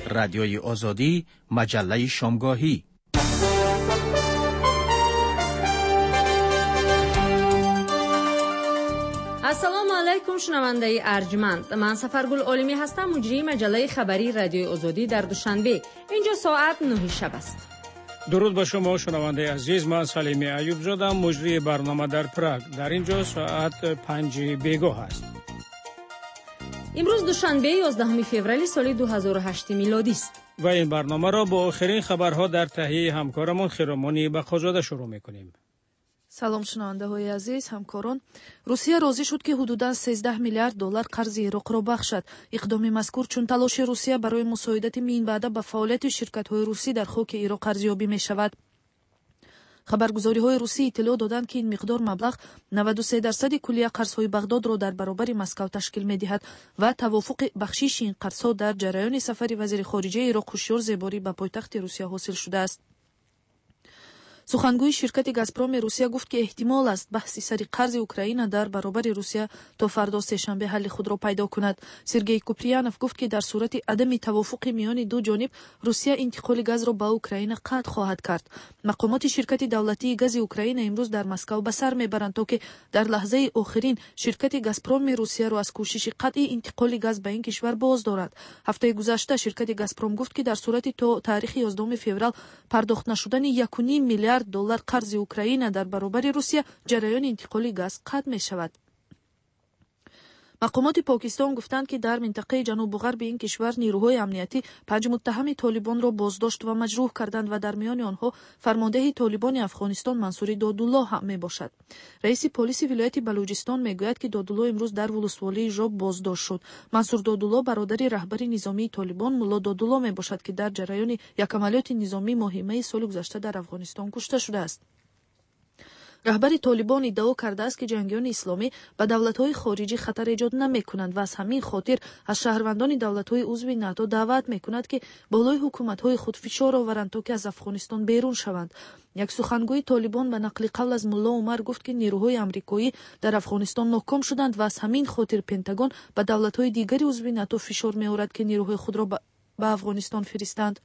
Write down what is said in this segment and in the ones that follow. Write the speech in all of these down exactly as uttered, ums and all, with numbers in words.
رادیوی آزادی، مجله شامگاهی. السلام علیکم شنونده ارجمند، من سفرگل عالمی هستم، مجری مجله خبری رادیوی آزادی در دوشنبه. اینجا ساعت نه شب است. درود به شما شنونده عزیز، من سلیمی ایوب زاده، مجری برنامه در پراگ. در اینجا ساعت پنج بیگاه است. امروز دوشنبه یازدهم فوریه سال دو هزار و هشت میلادی است. و این برنامه را با آخرین خبرها در تهیه همکارمان خیرامانی بقازاده شروع می‌کنیم. سلام شنونده های عزیز همکاران، روسیه راضی شد که حدوداً سیزده میلیارد دلار قرض عراق را بخشد. اقدام مذکور چون تلاش روسیه برای مساعدت این وعده به فعالیت شرکت‌های روسی در خاک عراق ارزیابی می‌شود. خبرگزاری‌های روسی اطلاع دادند که این مقدار مبلغ نود و سه درصد کلیه قرض‌های بغداد را در برابر مسکو تشکیل می‌دهد و توافق بخشش این قرض‌ها در جریان سفر وزیر خارجه عراق هوشیار زیباری به پایتخت روسیه حاصل شده است. سخنگوی شرکت گازپروم روسیه گفت که احتمال است بحث سر قرض اوکراین در برابر روسیه تا فردا سه‌شنبه حل خود را پیدا کند. سرگئی کوپریانوف گفت که در صورت عدم توافق میان دو جانب روسیه انتقال گاز را به اوکراین قطع خواهد کرد. مقامات شرکت دولتی گاز اوکراین امروز در مسکو به سر میبرند تا که در لحظه آخرین شرکت گازپروم روسیه را از کوشش قطع انتقال گاز به این کشور باز دارد. هفته گذشته شرکت گازپروم گفت که در صورت تا تاریخ یازدهم فوریه پرداخت نشدن یک و نیم میلیارد دلار قرض اوکراین در برابر روسیه جریان انتقال گاز قطع می شود. مقامات پاکستان گفتند که در منطقه جنوب و غرب این کشور نیروهای امنیتی پنج متهم طالبان را بازداشت و مجروح کردند و در میان آنها فرمانده طالبان افغانستان منصور دادالله هم می باشد. رئیس پلیس ولایت بلوچستان می گوید که دادالله امروز در ولسوالی ژاب بازداشت شد. منصور دادالله برادر رهبر نظامی طالبان ملا دادالله می باشد که در جریان یک عملیات نظامی مهمه سال گذشته در افغانستان کشته شده است. رهبر طالبان ادعا کرده است که جنگیان اسلامی به دولت‌های خارجی خطر ایجاد نمی‌کنند و از همین خاطر از شهروندان دولت‌های عضو ناتو دعوت می‌کند که بالای حکومت‌های خود فشار آورند تا که از افغانستان بیرون شوند. یک سخنگوی طالبان به نقل قول از ملا عمر گفت که نیروهای آمریکایی در افغانستان ناکام شدند و از همین خاطر پنتاگون به دولت‌های دیگری عضو ناتو فشار می‌آورد که نیروهای خود را به افغانستان فرستند.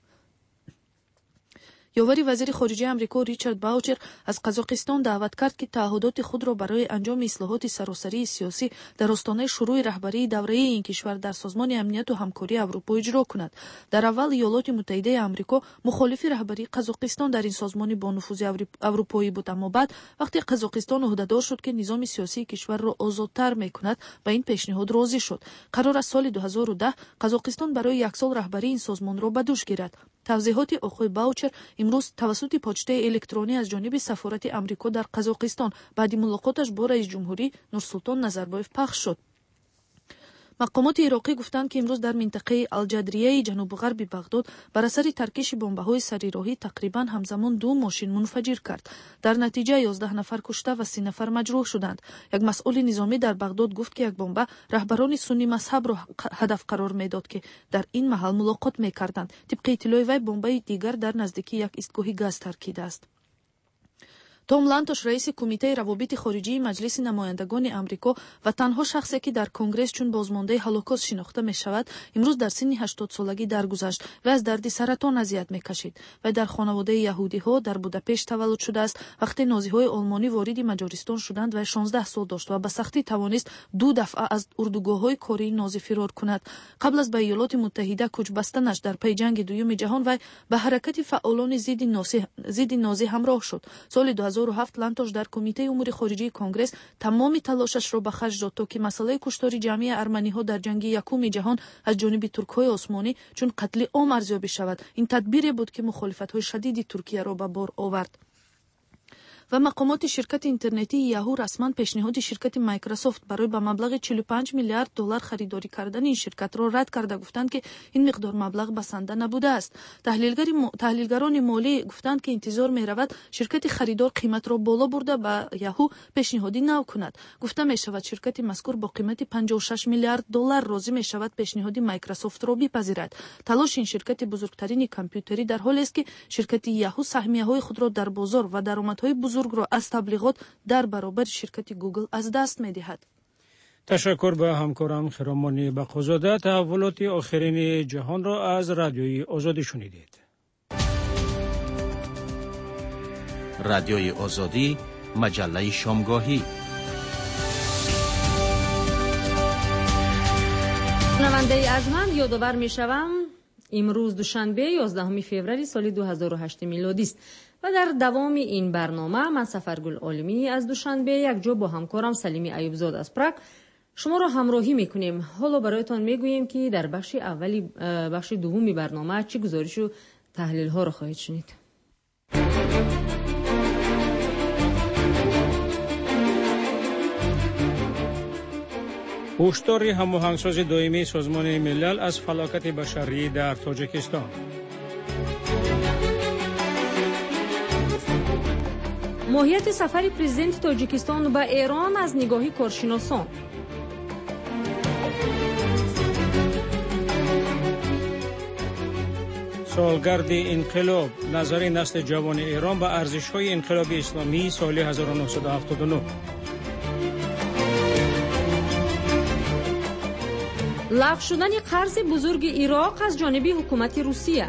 یاوری وزیر خارجه آمریکا ریچارد باوچر از قزاقستان دعوت کرد که تعهدات خود را برای انجام اصلاحات سراسری سیاسی در آستانه شروع رهبری دوره این کشور در سازمان امنیت و همکاری اروپا اجرا کند. در اول ایالات متحده آمریکا مخالف رهبری قزاقستان در این سازمان با نفوذ اروپایی بود، اما بعد وقتی قزاقستان عهدهدار شد که نظام سیاسی کشور را آزادتر میکند به این پیشنهاد راضی شد. قرار است سال دو هزار و ده قزاقستان برای یک سال رهبری این سازمان را به دوش گیرد. توضیحات آقای باوچر امروز توسط پاچته الکترونی از جانب سفارت آمریکا در قزاقستان بعد ملاقاتش با رئیس جمهوری نورسلطان نظربایف پخش شد. مقامات عراقی گفتند که امروز در منطقه الجدریه جنوب غرب بغداد بر اثر ترکش بمب‌های سریراهی تقریباً همزمان دو ماشین منفجر کرد. در نتیجه یازده نفر کشته و سی نفر مجروح شدند. یک مسئول نظامی در بغداد گفت که یک بمب رهبران سنی مذهب را هدف قرار میداد که در این محل ملاقات میکردند. طبق اطلاع وی بمب دیگر در نزدیکی یک ایستگاه گاز ترکیده است. توم لانتوش رئیس کمیته روابط خارجی مجلس نمایندگان آمریکا و تنها شخصی که در کنگره چون بازمانده هولوکاست شناخته می شود امروز در سن هشتاد سالگی درگذشت و از درد سرطان اذیت می کشید و در خانواده یهودی ها در بوداپشت تولد شده است. وقتی نازی های آلمانی وارد مجارستان شدند و شانزده سال داشت و به سختی توانست دو دفعه از اردوگاه های کاری نازی فرار کند. قبل از به ایالات متحده کوچ بستنش در پی جنگ دوم جهان و به حرکت فعالان ضد نازی ضد نازی همراه شد. سال دو هزار و هفت لانتوش در کمیته امور خارجه کنگره تمام تلاشش را به خرج داد تا که مسئله کشتار جمعی ارمنی ها در جنگ یکم جهان از جانب ترک های عثمانی چون قتل عام ارزیابی شود. این تدبیری بود که مخالفت های شدید ترکیه را به بار آورد. و مقامات شرکت اینترنتی یاهو رسما پیشنهاد شرکت مایکروسافت برای به مبلغ چهل و پنج میلیارد دلار خریداری کردن این شرکت را رد کرده، گفتند که این مقدار مبلغ بسنده نبوده است. تحلیلگری م... تحلیلگران مالی گفتند که انتظار می رود شرکت خریدار قیمت را بالا برده به یاهو پیشنهادی نو کند. گفته می شود شرکت مذکور با قیمت پنجاه و شش میلیارد دلار راضی می شود پیشنهاد مایکروسافت را بپذیرد. تلاش این شرکت بزرگترین کامپیوتری در حالی است که شرکت یاهو سهمیه های خود را در بازار و درآمدهای بزرگ را از تبلیغات در برابر شرکت گوگل از دست می دهد. تشکر به همکارم خرامانی بقازاده. تحولات آخرین جهان را از رادیوی آزادی شنیدید. رادیوی آزادی، مجله شامگاهی. شنونده ارجمند، یادآور می‌شوم امروز دوشنبه یازدهم فوریه سال دو هزار و هشت میلادی است و در دوام این برنامه من سفرگل عالمی از دوشنبه یک جا با همکارم سلیمی ایوبزاده از پراگ شما را همراهی میکنیم. حالا برایتان میگوییم که در بخش اولی بخش دومی برنامه چه گزارش و تحلیل ها را خواهید شنید. هشدار هماهنگساز دائمی سازمان ملل از فلاکت بشری در تاجیکستان. ماهیت سفر پرزیدنت تاجیکستان به ایران از نگاهی کارشناسان. سالگرد انقلاب، نظر نسل جوان ایران به ارزش‌های انقلاب اسلامی سال هزار و نهصد و هفتاد و نه. لغو شدن قرض بزرگ عراق از جانب حکومت روسیه.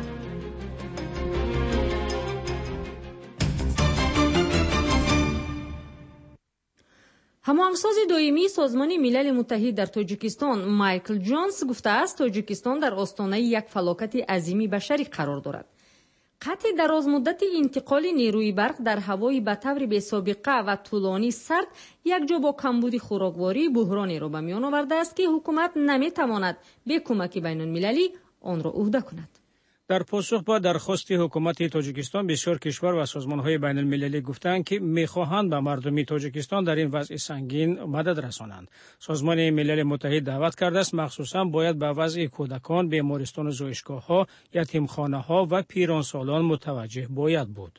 هماهنگساز دائمی سازمان ملل متحد در تاجیکستان مایکل جونز گفته است تاجیکستان در آستانه یک فلاکت عظیمی بشری قرار دارد. قطع دراز مدت انتقال نیروی برق در هوای به طور بی سابقه و طولانی سرد یک جا با کمبود خوراکواری بحرانی را به میان آورده است که حکومت نمیتواند به کمک بین المللی آن را عهده کند. در پاسخ به درخواست حکومت تاجیکستان بسیار کشور و سازمان‌های بین المللی گفتند که می‌خواهند به مردم تاجیکستان در این وضع سنگین مدد رسانند. سازمان ملل متحد دعوت کرده است مخصوصاً باید به وضع کودکان، بیمارستان و زایشگاه‌ها، یتیمخانه‌ها و پیرانسالان متوجه باید بود.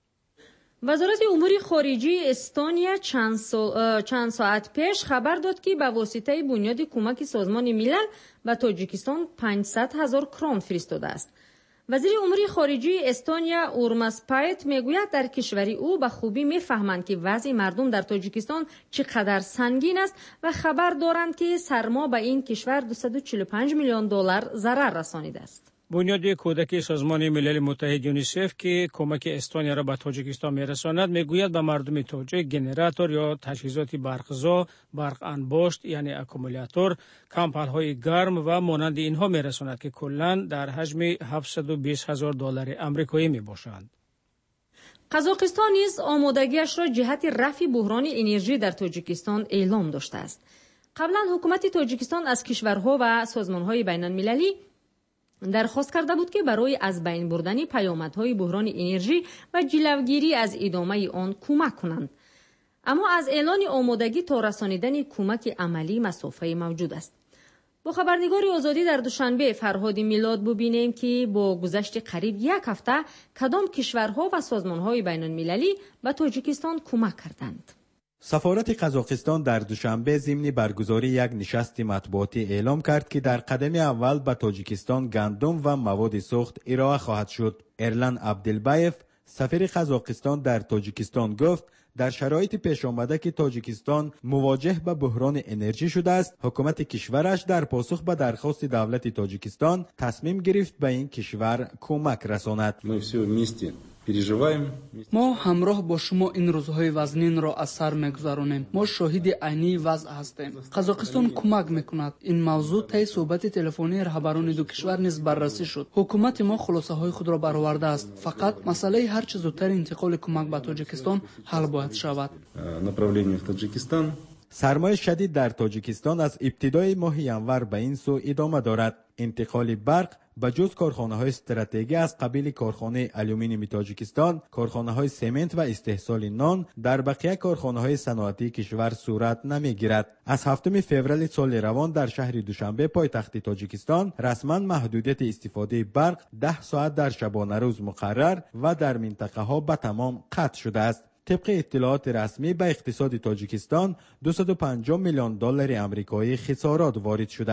وزارت امور خارجه استونیا چند, سا... چند ساعت پیش خبر داد که به واسطه بنیاد کمک سازمان ملل به تاجیکستان پانصد هزار کرون فرستاده است. وزیر امور خارجه استونیا اورماسپایت میگوید در کشور او به خوبی میفهمند که وضع مردم در تاجیکستان چقدر سنگین است و خبر دارند که سرما به این کشور دویست و چهل و پنج میلیون دلار ضرر رسانیده است. بنیاد کودک سازمان ملل متحد یونیسف که کمک استونیا را به تاجیکستان میرساند میگوید به مردم تاجیک گنراتور یا تجهیزات برقزا، برق انباشت یعنی اکومولاتور، کمپل‌های گرم و مانند اینها میرساند که کلاً در حجم هفتصد و بیست هزار دلار آمریکایی میباشند. قزاقستان نیز آمادگیش را جهت رفع بحران انرژی در تاجیکستان اعلام داشته است. قبلا حکومت تاجیکستان از کشورها و سازمان‌های بین‌المللی درخواست کرده بود که برای از بین بردن پیامدهای بحران انرژی و جلوگیری از ادامه آن کمک کنند. اما از اعلان آمادگی تا رسانیدن کمک عملی مسافه موجود است. با خبرنگار آزادی در دوشنبه فرهاد میلاد ببینیم که با گذشت قریب یک هفته کدام کشورها و سازمانهای بین المللی به تاجیکستان کمک کردند. سفارت قزاقستان در دوشنبه ضمن برگزاری یک نشست مطبوعاتی اعلام کرد که در قدم اول به تاجیکستان گندم و مواد سوخت ارائه خواهد شد. ارلن عبدالبایف سفیر قزاقستان در تاجیکستان گفت در شرایط پیش آمده که تاجیکستان مواجه به بحران انرژی شده است، حکومت کشورش در پاسخ به درخواست دولت تاجیکستان تصمیم گرفت به این کشور کمک رساند. ما همراه با شما این روزهای وزنین را از سر می‌گذرانیم. ما شاهد عینی وضع هستیم. قزاقستان کمک می‌کند. این موضوع طی صحبت تلفنی رهبران دو کشور نیز بررسی شد. حکومت ما خلاصه‌های خود را برآورده است. فقط مسئله هر چه زودتر انتقال کمک به تاجیکستان حل باید شود. سرمای شدید در تاجیکستان از ابتدای ماه ینور به این سو ادامه دارد. انتقال برق به جز کارخانه‌های استراتژیکی از قبیل کارخانه آلومینیوم تاجیکستان، کارخانه‌های سمنت و استحصال نان در بقیه کارخانه‌های صنعتی کشور صورت نمی‌گیرد. از هفتم فوریه سال روان در شهر دوشنبه پایتخت تاجیکستان رسما محدودیت استفاده برق ده ساعت در شبانه روز مقرر و در منطقه‌ها به تمام قطع شده است. طبق اطلاعات رسمی به اقتصاد تاجیکستان دویست و پنجاه میلیون دلار آمریکایی خسارات وارد شده است.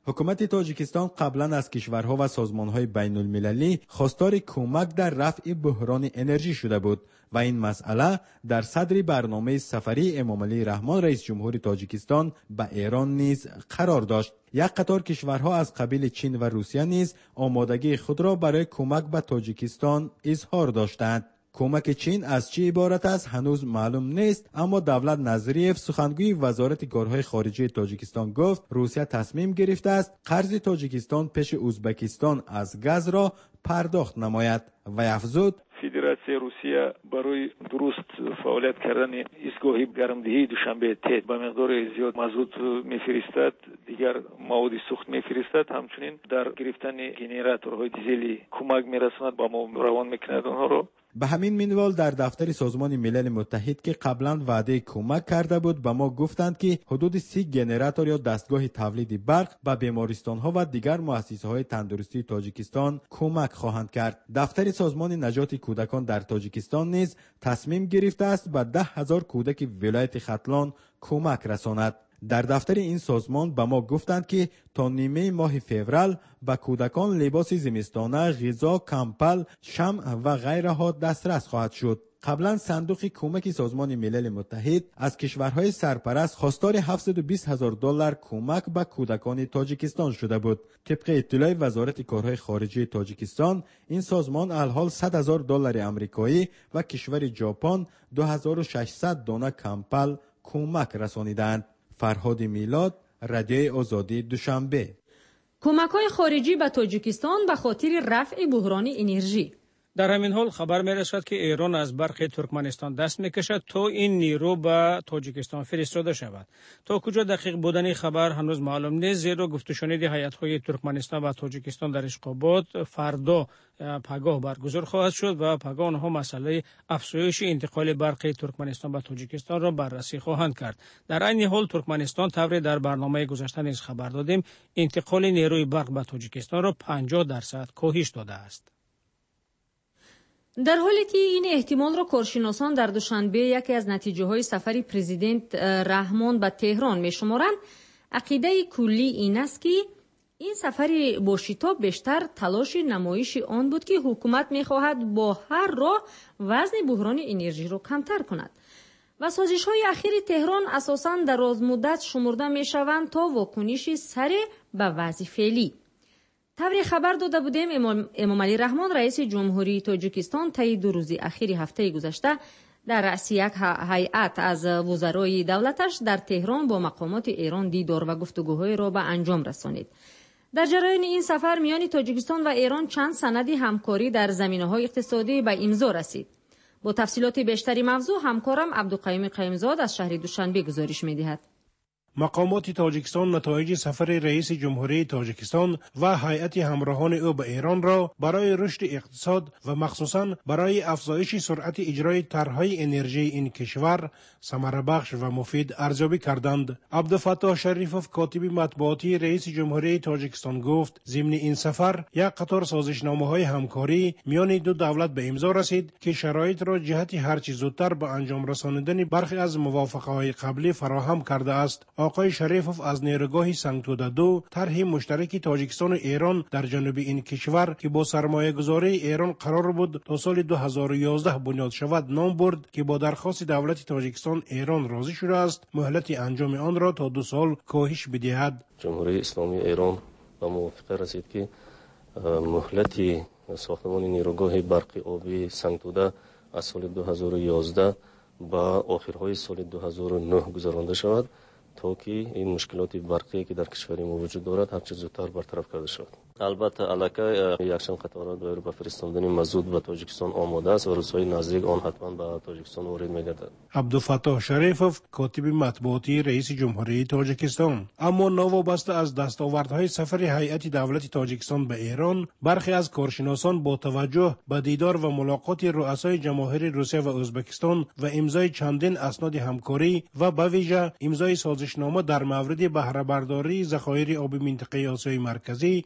حکومت تاجیکستان قبلا از کشورها و سازمانهای بین المللی خواستار کمک در رفع بحران انرژی شده بود و این مسئله در صدر برنامه سفری امامعلی رحمان رئیس جمهور تاجیکستان به ایران نیز قرار داشت. یک قطار کشورها از قبیل چین و روسیه نیز آمادگی خود را برای کمک به تاجیکستان اظهار داشتند. کمک چین از چی عبارت است هنوز معلوم نیست، اما دولت نظریف سخنگوی وزارت کارهای خارجه تاجیکستان گفت روسیه تصمیم گرفته است قرض تاجیکستان پیش ازبکستان از گاز را پرداخت نماید و افزود فدراسیای روسیه برای درست فعالیت کردن ایستگاه گرمدهی دوشنبه تید با مقدار زیاد مازوت میفرستد، دیگر مواد سوخت میفرستد، همچنین در گرفتن گنراتورهای دیزلی کمک میرساند با ما روان میکند آنها را. به همین منوال در دفتر سازمان ملل متحد که قبلا وعده کمک کرده بود به ما گفتند که حدود سی گنراتور یا دستگاه تولید برق به بیمارستان‌ها و دیگر مؤسسه‌های تندرستی تاجیکستان کمک خواهند کرد. دفتر سازمان نجات کودکان در تاجیکستان نیز تصمیم گرفته است به ده هزار کودک ولایت ختلان کمک رساند. در دفتر این سازمان به ما گفتند که تا نیمه ماه فوریه به کودکان لباس زمستانه، غذا، کمپل، شمع و غیرها دسترس خواهد شد. قبلا صندوق کمک سازمان ملل متحد از کشورهای سرپرست خواستار هفتصد و بیست هزار دلار کمک به کودکان تاجیکستان شده بود. طبق اطلاع وزارت کارهای خارجه تاجیکستان، این سازمان الحال صد هزار دلار آمریکایی و کشور ژاپن دو هزار و ششصد دانه کمپل کمک رسانیدند. فرهاد میلاد، رادیوی آزادی، دوشنبه. کمک‌های خارجی به تاجیکستان به خاطر رفع بحران انرژی. در همین حال خبر می‌رسد که ایران از برق ترکمنستان دست می‌کشد تا این نیرو به تاجیکستان فرستاده شود. تا کجا دقیق بودن خبر هنوز معلوم نیست، زیرا گفت‌وشنید هیئت‌های ترکمنستان و تاجیکستان در اشقابات فردا پگاه برگزار خواهد شد و پگاه آنها مسئله افزایش انتقال برق ترکمنستان به تاجیکستان را بررسی خواهند کرد. در این حال ترکمنستان طوری در برنامه گذشته نیز خبر دادیم انتقال نیروی برق به تاجیکستان را پنجاه درصد کاهش داده است. در حالی که این احتمال را کارشناسان در دوشنبه یکی از نتیجه های سفر پرزیدنت رحمان به تهران می شمارند، عقیده کلی این است که این سفر با شتاب بیشتر تلاش نمایش آن بود که حکومت می خواهد با هر راه وزن بحران انرژی را کمتر کند و سازش های اخیر تهران اساساً دراز مدت شمرده می شوند تا واکنش سر به وضع فعلی. طوری خبر داده بودیم امامعلی رحمان رئیس جمهوری تاجیکستان طی دو روز اخیر هفته گذشته در رأس یک هیئت از وزرای دولتش در تهران با مقامات ایران دیدار و گفتگوهای را به انجام رسانید. در جریان این سفر میان تاجیکستان و ایران چند سند همکاری در زمینه‌های اقتصادی به امضا رسید. با تفصیلات بیشتری موضوع همکارم عبدالقیوم قیمزاد از شهر دوشنبه گزارش می‌دهد. مقامات تاجیکستان نتایج سفر رئیس جمهوری تاجیکستان و هیئت همراهان او به ایران را برای رشد اقتصاد و مخصوصاً برای افزایش سرعت اجرای طرح‌های انرژی این کشور ثمره بخش و مفید ارزیابی کردند. عبدالفتاح شریفوف کاتب مطبوعاتی رئیس جمهوری تاجیکستان گفت ضمن این سفر یک قطار سازشنامه‌های همکاری میان دو دولت به امضا رسید که شرایط را جهت هرچه زودتر به انجام رسانیدن برخی از موافقه‌های قبلی فراهم کرده است. آقای شریفوف از نیروگاه سنگتوده دو طرح مشترک تاجیکستان و ایران در جنوب این کشور که با سرمایه گذاری ایران قرار بود تا سال دو هزار و یازده بنیاد شود نام برد که با درخواست دولت تاجیکستان ایران راضی شده است مهلت انجام آن را تا دو سال کاهش بدهد. جمهوری اسلامی ایران به موافقه رسید که مهلت ساختمان نیروگاه برق آبی سنگتوده از سال دو هزار و یازده با آخرهای سال دو هزار و نه گذرانده شود تا که این مشکلات برقی که در کشور ما وجود دارد هرچه زودتر برطرف کرده شود. البته علاقه یکشن قطارات برای به فرستاندن مازوت به تاجیکستان آماده است و روزهای نزدیک آن حتما به تاجیکستان وارد می‌گردد. عبدالفتاح شریفوف کاتب مطبوعاتی رئیس جمهوری تاجیکستان. اما نوابسته از دستاوردهای سفر هیئت دولت تاجیکستان به ایران، برخی از کارشناسان با توجه به دیدار و ملاقات رؤسای جماهیر روسیه و ازبکستان و امضای چندین اسناد همکاری و به ویژه امضای سازشنامه در مورد بهره برداری ذخایر آب منطقه آسیای مرکزی بر این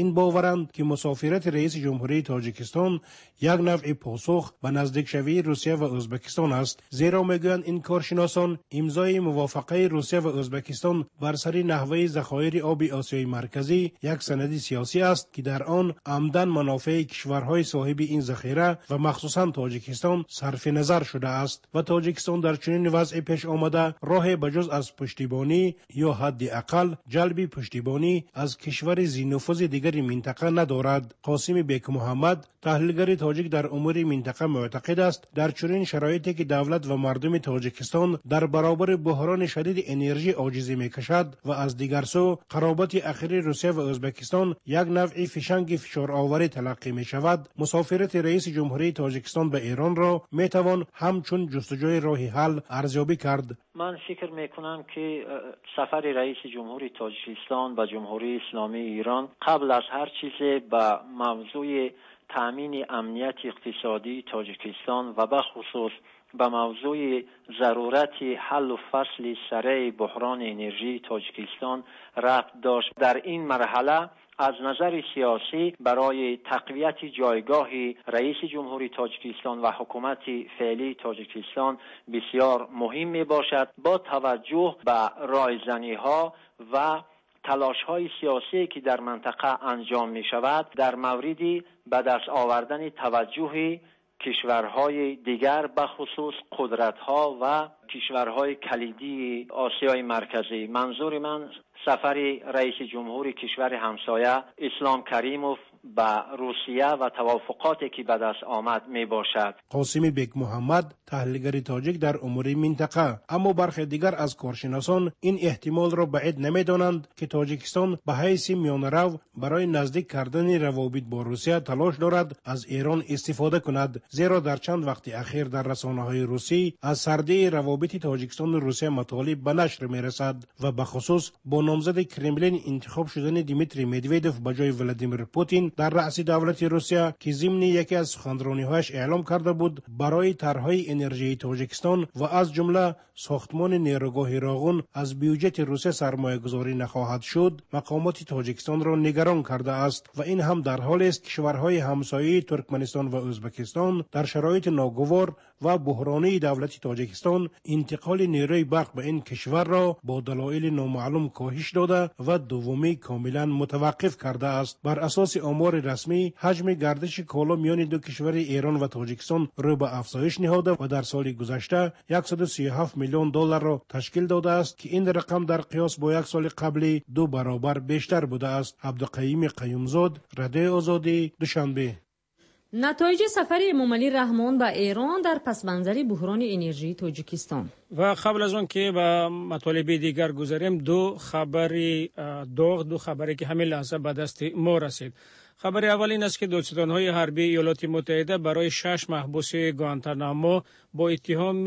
این باورند که مسافرت رئیس جمهوری تاجیکستان یک نوع پاسخ به نزدیک شوی روسیه و ازبکستان است، زیرا میگویند این کارشناسان امضای موافقه روسیه و ازبکستان بر سر نحوه ذخایر آب آسیای مرکزی یک سند سیاسی است که در آن عمدن منافع کشورهای صاحب این ذخیره و مخصوصا تاجیکستان صرف نظر شده است و تاجیکستان در چنین وضع پیش آمده راه بجز از پشتیبانی یا حداقل جلب پشتیبانی از کشور ذی نفوذ دیگر منطقه ندارد. قاسم بیک محمد، تحلیلگر تاجیک در امور منطقه، معتقد است در چنین شرایطی که دولت و مردم تاجیکستان در برابر بحران شدید انرژی عاجزی میکشد و از دیگر سو قرابت اخیر روسیه و ازبکستان یک نوع فشنگ فشار آوری تلقی می شود، مسافرت رئیس جمهوری تاجیکستان به ایران را می توان همچون جستجوی راه حل ارزیابی کرد. من فکر می کنم که سفر رئیس جمهوری تاجیکستان به جمهوری اسلامی ایران قبل از هر چیز به موضوع تأمین امنیت اقتصادی تاجیکستان و به خصوص به موضوع ضرورت حل و فصل سریع بحران انرژی تاجیکستان ربط داشت. در این مرحله از نظر سیاسی برای تقویت جایگاه رئیس جمهوری تاجیکستان و حکومت فعلی تاجیکستان بسیار مهم می باشد، با توجه به رایزنی‌ها و تلاش‌های سیاسی که در منطقه انجام می شود در موردی به دست آوردن توجه کشورهای دیگر به خصوص قدرت‌ها و کشورهای کلیدی آسیای مرکزی. منظور من سفر رئیس جمهوری کشور همسایه اسلام کریموف به روسیه و توافقاتی که به دست آمد می باشد. قاسم بیک محمد، تحلیلگر تاجیک در امور منطقه، اما برخی دیگر از کارشناسان این احتمال را بعید نمی دانند که تاجیکستان به حیث میانه‌رو برای نزدیک کردن روابط با روسیه تلاش دارد از ایران استفاده کند، زیرا در چند وقت اخیر در رسانه‌های روسی از سردی روابط تاجیکستان و روسیه مطالب به نشر می رسد و به خصوص با نامزد کرملین انتخاب شدن دیمیتری مدویدوف به جای ولادیمیر پوتین در رأس دولت روسیه که ضمن یکی از سخنرانی‌هایش اعلام کرده بود برای طرح‌های انرژی تاجیکستان و از جمله ساختمان نیروگاه راغون از بودجه روسیه سرمایه‌گذاری نخواهد شد، مقامات تاجیکستان را نگران کرده است و این هم در حالی است که کشورهای همسایه ترکمنستان و ازبکستان در شرایط ناگوار و بحرانی دولت تاجیکستان انتقال نیروی برق به این کشور را با دلایل نامعلوم کاهش داده و دومی کاملا متوقف کرده است. بر اساس آمار رسمی حجم گردش کالا میان دو کشور ایران و تاجیکستان رو به افزایش نهاده و در سال گذشته صد و سی و هفت میلیون دلار را تشکیل داده است که این رقم در قیاس با یک سال قبلی دو برابر بیشتر بوده است. عبدالقیوم قیومزاد، رادیو آزادی، دوشنبه. نتایج سفر امامعلی رحمان به ایران در پس‌منظر بحران انرژی تاجیکستان. و قبل از آن که به مطالب دیگر گذاریم، دو خبری داغ دو خبری که همین لحظه به دست ما رسید. خبر اول این است که دادستان‌های حربی ایالات متحده برای شش محبوس گوانتانامو با اتهام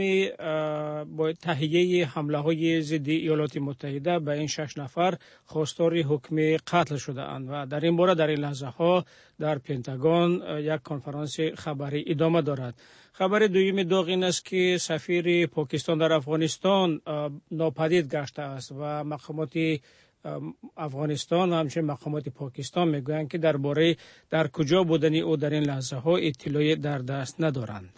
با تهیه حمله‌های ضد ایالات متحده به این شش نفر خواستار حکم قتل شده‌اند و در این باره در این لحظه‌ها در پنتاگون یک کنفرانس خبری ادامه دارد. خبر دوم داغ این است که سفیر پاکستان در افغانستان ناپدید گشته است و مقامات افغانستان و همچنین مقامات پاکستان میگویند که درباره در کجا بودن او در این لحظه ها اطلاعی در دست ندارند.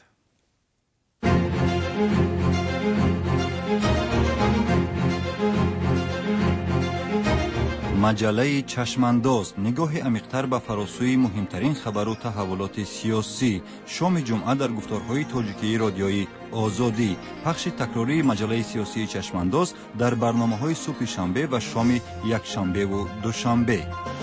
مجله چشمانداز، نگاه عمیق‌تر به فراسوی مهمترین خبر و تحولات سیاسی. شام جمعه در گفتارهای تاجیکی رادیویی آزادی. پخش تکراری مجله سیاسی چشمانداز در برنامه‌های صبح شنبه و شام یک شنبه و دوشنبه.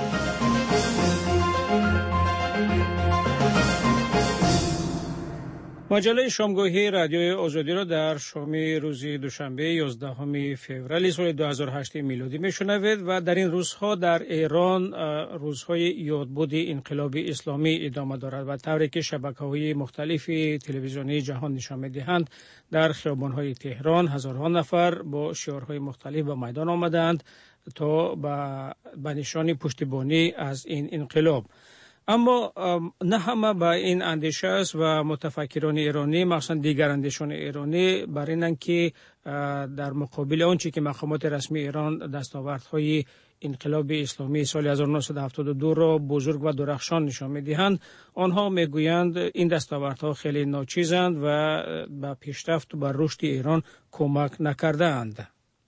مجله شامگاهی رادیوی آزادی را در شام روز دوشنبه یازدهم فوریه سال دو هزار و هشت میلادی میشنوید و در این روزها در ایران روزهای یادبود انقلاب اسلامی ادامه دارد و طوری که شبکه‌های مختلف تلویزیونی جهان نشان می‌دهند در خیابان‌های تهران هزاران نفر با شعارهای مختلف به میدان آمدند تا به نشان پشتیبانی از این انقلاب. اما نه همه با این اندیشه است و متفکران ایرانی مخصوصا دیگر اندیشان ایرانی برای اینکه در مقابل آنچه که مقامات رسمی ایران دستاوردهای انقلاب اسلامی سال هزار و نهصد و هفتاد و دو را بزرگ و درخشان نشان می‌دهند، آنها میگویند این دستاوردها خیلی ناچیزند و به پیشرفت و رشد ایران کمک نکرده‌اند.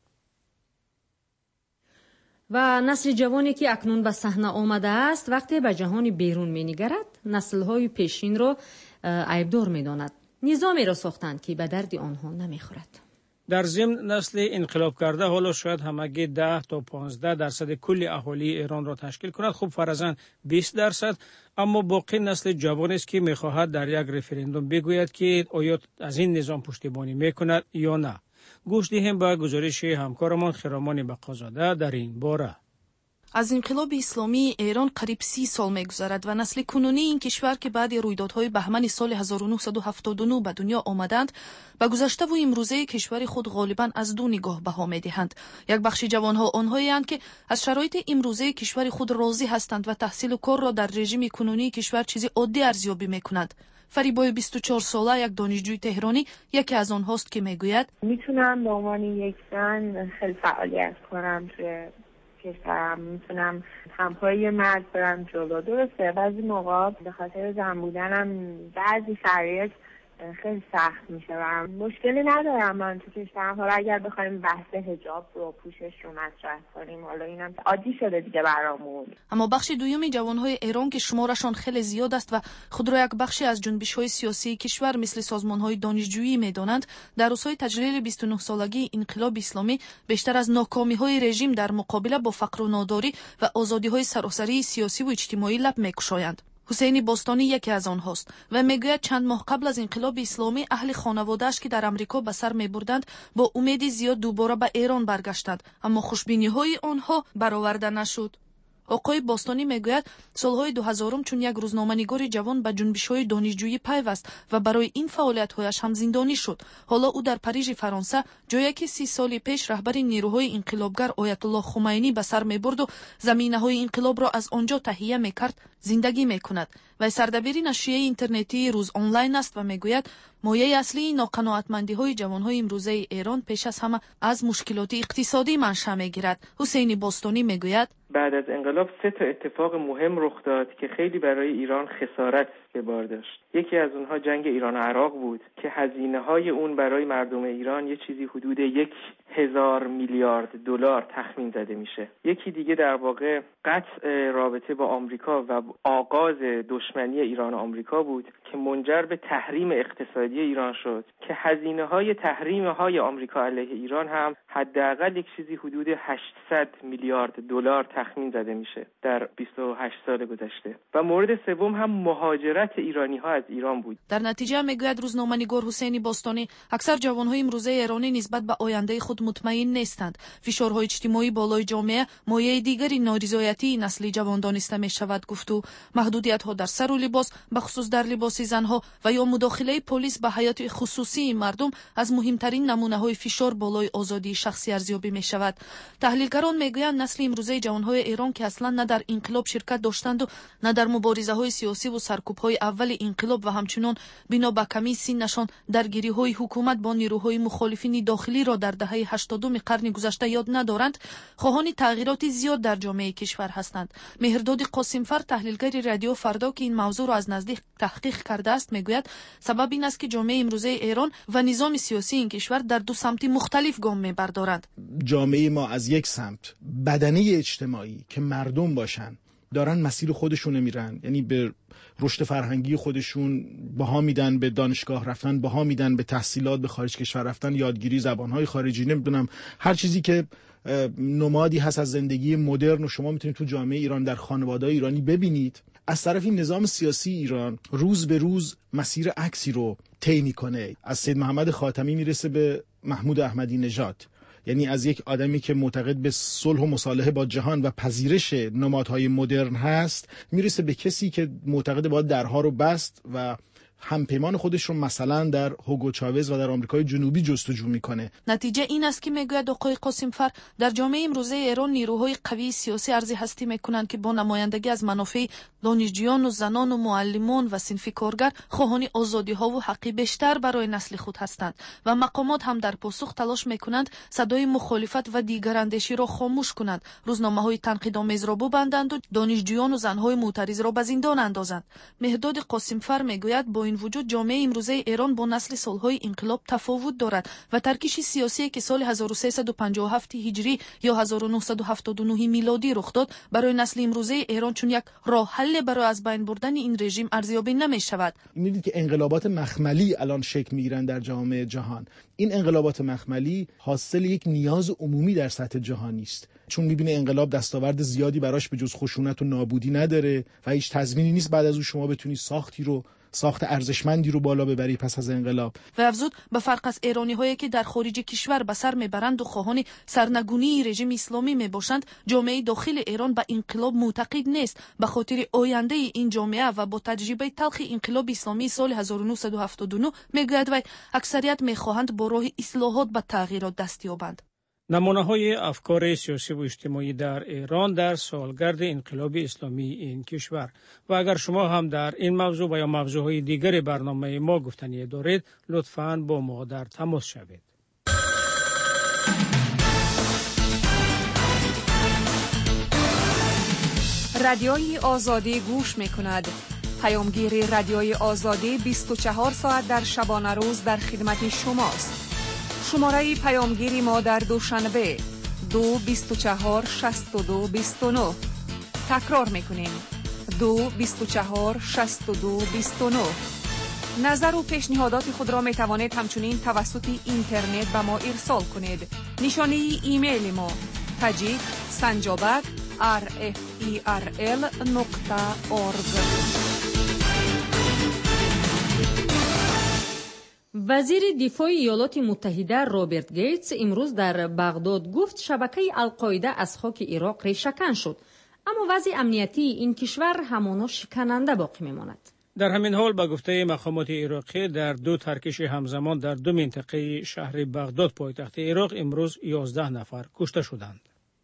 و نسل جوانی که اکنون به صحنه آمده است وقتی به جهان بیرون می‌نگرد، نسل‌های پیشین را عیبدار می‌داند. نظامی را ساختند که به درد آنها نمی‌خورد. در ضمن نسل انقلاب کرده حالا شاید همگی ده تا پانزده درصد کل اهالی ایران را تشکیل کند. خوب فرضاً بیست درصد، اما باقی نسل جوان است که می‌خواهد در یک رفراندوم بگوید که آیا از این نظام پشتیبانی می‌کند یا نه. گوش دهیم به گزارش همکارمان خرامان بقازاده در این باره. از انقلاب اسلامی ایران قریب سی سال می‌گذرد و نسل کنونی این کشور که بعد رویدادهای بهمن سال هزار و نهصد و هفتاد و نه به دنیا آمدند، به گذشته و امروزه کشور خود غالباً از دو نگاه بها می‌دهند. یک بخش جوانها آنهایند که از شرایط امروزه کشور خود راضی هستند و تحصیل و کار را در رژیم کنونی کشور چیزی عادی ارزیابی می‌کنند. فریبای بیست و چهار ساله یک دانشجوی تهرانی یکی از آنهاست که میگوید میتونم به عنوان یک زن خیلی فعالیت کنم توی کشورم، میتونم همپای مرد برم جلو. درسته بعضی موقع به خاطر زن بودنم بعضی شرایط خیلی سخت میشه و مشکلی ندارم من تو کشورم. حالا اگر بخوایم بحث حجاب رو پوشش رو مطرح کنیم، حالا اینم عادی شده دیگه برامون. اما بخش دومی جوانهای ایران که شمارشان خیلی زیاد است و خود را یک بخشی از جنبش‌های سیاسی کشور مثل سازمان‌های دانشجویی می‌دانند، در روزهای تجلیل بیست و نه سالگی انقلاب اسلامی بیشتر از ناکامی‌های رژیم در مقابله با فقر و ناداری و آزادی‌های سراسری سیاسی و اجتماعی لب می‌کشایند. حسینی باستانی یکی از آنهاست و میگوید چند ماه قبل از انقلاب اسلامی اهل خانواده‌اش که در آمریکا به سر میبردند با امید زیاد دوباره به ایران برگشتند، اما خوشبینی‌های آنها برآورده نشد. آقای باستانی میگوید سالهای دو هزارم چون یک روزنامه‌نگار جوان به جنبش‌های دانشجویی پیوست و برای این فعالیت‌هایش هم زندانی شد. حالا او در پاریژ فرانسه، جایی که سی سال پیش رهبر نیروهای انقلابگر آیت الله خمینی به سر میبرد و زمینه‌های انقلاب را از آنجا تهیه میکرد، زندگی میکند. و سردبیر نشریه اینترنتی روز آنلاین است و میگوید مایه اصلی ناقناعتمندی‌های جوان‌های امروزه ایران پیش از همه از مشکلات اقتصادی منشأ می‌گیرد. حسینی باستانی میگوید بعد از انقلاب سه تا اتفاق مهم رخ داد که خیلی برای ایران خسارت به بار داشت. یکی از اونها جنگ ایران و عراق بود که هزینه‌های اون برای مردم ایران یه چیزی حدود یک هزار میلیارد دلار تخمین زده میشه. یکی دیگه در واقع قطع رابطه با آمریکا و آغاز دشمنی ایران و آمریکا بود که منجر به تحریم اقتصادی ایران شد که هزینه‌های تحریم‌های آمریکا علیه ایران هم حداقل یک چیزی حدود هشتصد میلیارد دلار تخمین زده میشه در بیست و هشت سال گذشته. و مورد سوم هم مهاجرت ایرانی‌ها از ایران بود. در نتیجه میگوید روزنامه‌نگار حسینی باستانی اکثر جوان‌های امروزه ایرانی نسبت به آینده خود مطمئن نیستند. فشارهای اجتماعی بالای جامعه مایه دیگری نارضایتی نسل جوان دانسته می‌شود گفت و محدودیت‌ها در سر و لباس بخصوص در لباس زن‌ها و یا مداخله پلیس به حیات خصوصی مردم از مهمترین نمونه‌های فشار بالای آزادی شخصی ارزیابی می‌شود. تحلیلگران میگویند نسل امروزه جوان‌های ایران که اصلاً نه در انقلاب شرکت داشتند و نه در مبارزه‌های سیاسی و سرکوب‌های اول انقلاب و همچنین بنا به کمی سنشان درگیری‌های حکومت با نیروهای مخالفین داخلی را در دهه هشتادم قرن گذشته یاد ندارند، خواهان تغییرات زیاد در جامعه کشور هستند. مهرداد قاسمفر تحلیلگر رادیو فردا که این موضوع را از نزدیک تحقیق کرده است میگوید سبب این است که جامعه امروزه ایران و نظام سیاسی این کشور در دو سمت مختلف گام می‌بردارند. جامعه ما از یک سمت بدنه اجتماعی که مردم باشن دارن مسیر خودشون میرن، یعنی به رشد فرهنگی خودشون بها میدن، به دانشگاه رفتن بها میدن، به تحصیلات، به خارج کشور رفتن، یادگیری زبانهای خارجی، نمیدونم هر چیزی که نمادی هست از زندگی مدرن و شما میتونید تو جامعه ایران در خانواده‌های ایرانی ببینید. از طرف این نظام سیاسی ایران روز به روز مسیر عکسی رو طی میکنه، از سید محمد خاتمی میرسه به محمود احمدی نژاد، یعنی از یک آدمی که معتقد به صلح و مصالحه با جهان و پذیرش نمادهای مدرن هست میرسه به کسی که معتقد باید درها رو بست و همپیمان خودش رو مثلا در هوگو چاوز و در آمریکای جنوبی جستجو میکنه. نتیجه این است که میگوید آقای قاسمفر در جامعه امروزه ایران نیروهای قوی سیاسی ارزی هستی میکنند که با نمایندگی از منافع دانشجویان و زنان و معلمان و صنف کارگر خواهان آزادی ها و حقی بیشتر برای نسل خود هستند و مقامات هم در پاسخ تلاش میکنند صدای مخالفت و دیگر اندیشی را خاموش کنند، روزنامه های تنقیدآمیز را ببندند و دانشجویان و زنهای معترض را به زندان اندازند. مهداد قاسمفر میگوید با این وجود جامعه امروزه ایران با نسل سالهای انقلاب تفاوت دارد و ترکیش سیاسی که سال هزار و سیصد و پنجاه و هفت هجری یا هزار و نهصد و هفتاد و نه میلادی رخ داد برای نسل امروزه ایران چون یک راه حل برای از بین بردن این رژیم ارزیابی نمی شود. می‌بینید که انقلابات مخملی الان شکل می‌گیرند در جامعه جهان. این انقلابات مخملی حاصل یک نیاز عمومی در سطح جهانی است، چون می‌بینه انقلاب دستاورد زیادی براش به جز خشونت و نابودی نداره و هیچ تضمینی نیست بعد از اون شما بتونی ساختی رو ساخت ارزشمندی رو بالا ببری پس از انقلاب. و افزود به فرق از ایرانی هایی که در خارج کشور به سر میبرند و خواهان سرنگونی رژیم اسلامی میباشند، جامعه داخل ایران به انقلاب معتقد نیست. به خاطر آینده این جامعه و با تجربه تلخ انقلاب اسلامی سال هزار و نهصد و هفتاد و نه میگوید و اکثریت میخواهند با راه اصلاحات به تغییرات دست یابند. نمونه‌های افکار سیاسی و اجتماعی در ایران در سالگرد انقلاب اسلامی این کشور. و اگر شما هم در این موضوع و یا موضوعهای دیگر برنامه ما گفتنی دارید، لطفاً با ما در تماس شوید. رادیوی آزادی گوش می‌کند. پیامگیر رادیوی آزادی بیست و چهار ساعت در شبانه روز در خدمت شماست. شماره پیامگیری ما در دوشنبه دو بیست و چهار شصت و دو بیست و نه. تکرار میکنیم دو بیست و چهار شصت و دو بیست و نه. نظر و پیشنهادات خود را می توانید همچنین توسط اینترنت به ما ارسال کنید. نشانه ایمیل ما تاجیک سنجابک آر اف ای آر ال نقطه اورگ. وزیر دفاع ایالات متحده رابرت گیتس امروز در بغداد گفت شبکه القاعده از خاک عراق ریشه‌کن شد، اما وضع امنیتی این کشور همانا شکننده باقی میماند. در همین حال به گفته مقامات عراقی در دو ترکش همزمان در دو منطقه شهر بغداد پایتخت عراق امروز یازده نفر کشته شدند.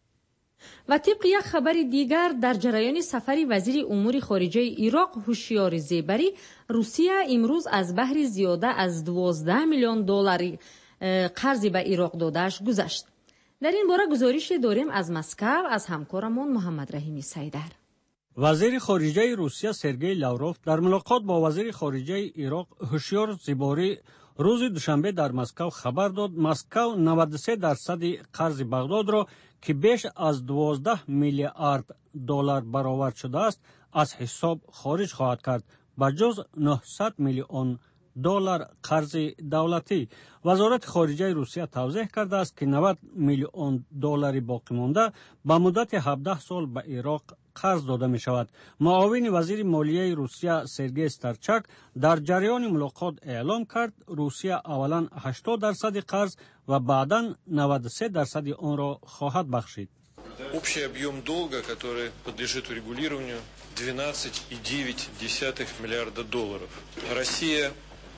و طبق یک خبر دیگر در جریان سفر وزیر امور خارجه عراق هوشیار زیبری، روسیه امروز از بهر زیاده از دوازده میلیون دلاری قرضی به عراق دادهش گذشت. در این باره گزارش داریم از مسکو از همکارمون محمد رحیمی سیدر. وزیر خارجه روسیه سرگئی لاوروف در ملاقات با وزیر خارجه عراق هوشیار زیبری روز دوشنبه در مسکو خبر داد مسکو نود و سه درصد قرض بغداد را که بیش از دوازده میلیارد دلار برآورد شده است از حساب خارج خواهد کرد به جز نهصد میلیون دلار قرض دولتی. وزارت خارجه روسیه توضیح کرده است که نود میلیون دلار باقی مانده به مدت هفده سال به عراق قرض داده می شود. معاون وزیر مالیه روسیه سرگئی استرچک در جریان ملاقات اعلام کرد روسیه اولا هشتاد درصد قرض و بعداً نود و سه درصد آن را خواهد بخشید. Общий объем долга, который подлежит урегулированию, двенадцать и девять десятых миллиарда долларов. Россия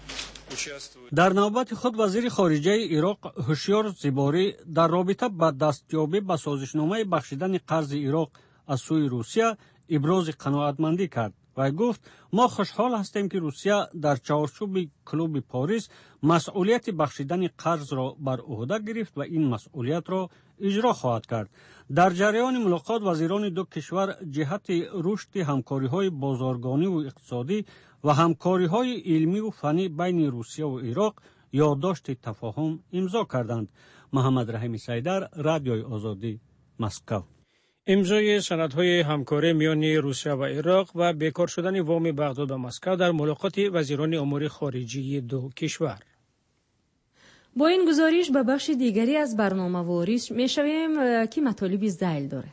در نوبت خود وزیر خارجه عراق هوشیار زیبری در رابطه با دستیابی به سازشنامه بخشیدن قرض عراق از سوی روسیه ابراز قناعتمندی کرد و گفت ما خوشحال هستیم که روسیه در چارچوب کلوب پاریس مسئولیت بخشیدن قرض را بر عهده گرفت و این مسئولیت را اجرا خواهد کرد. در جریان ملاقات وزیران دو کشور جهت رشد همکاری‌های بازارگانی و اقتصادی و همکاری‌های علمی و فنی بین روسیه و عراق یادداشت تفاهم امضا کردند. محمد رحیمی سیدر، رادیوی آزادی، مسکو. امضای سندهای همکاری میان روسیه و عراق و بیکار شدن وام بغداد و مسکو در ملاقات وزیران امور خارجه دو کشور. با این گزارش به بخش دیگری از برنامه واریز میشویم که مطالبی ذیل داره.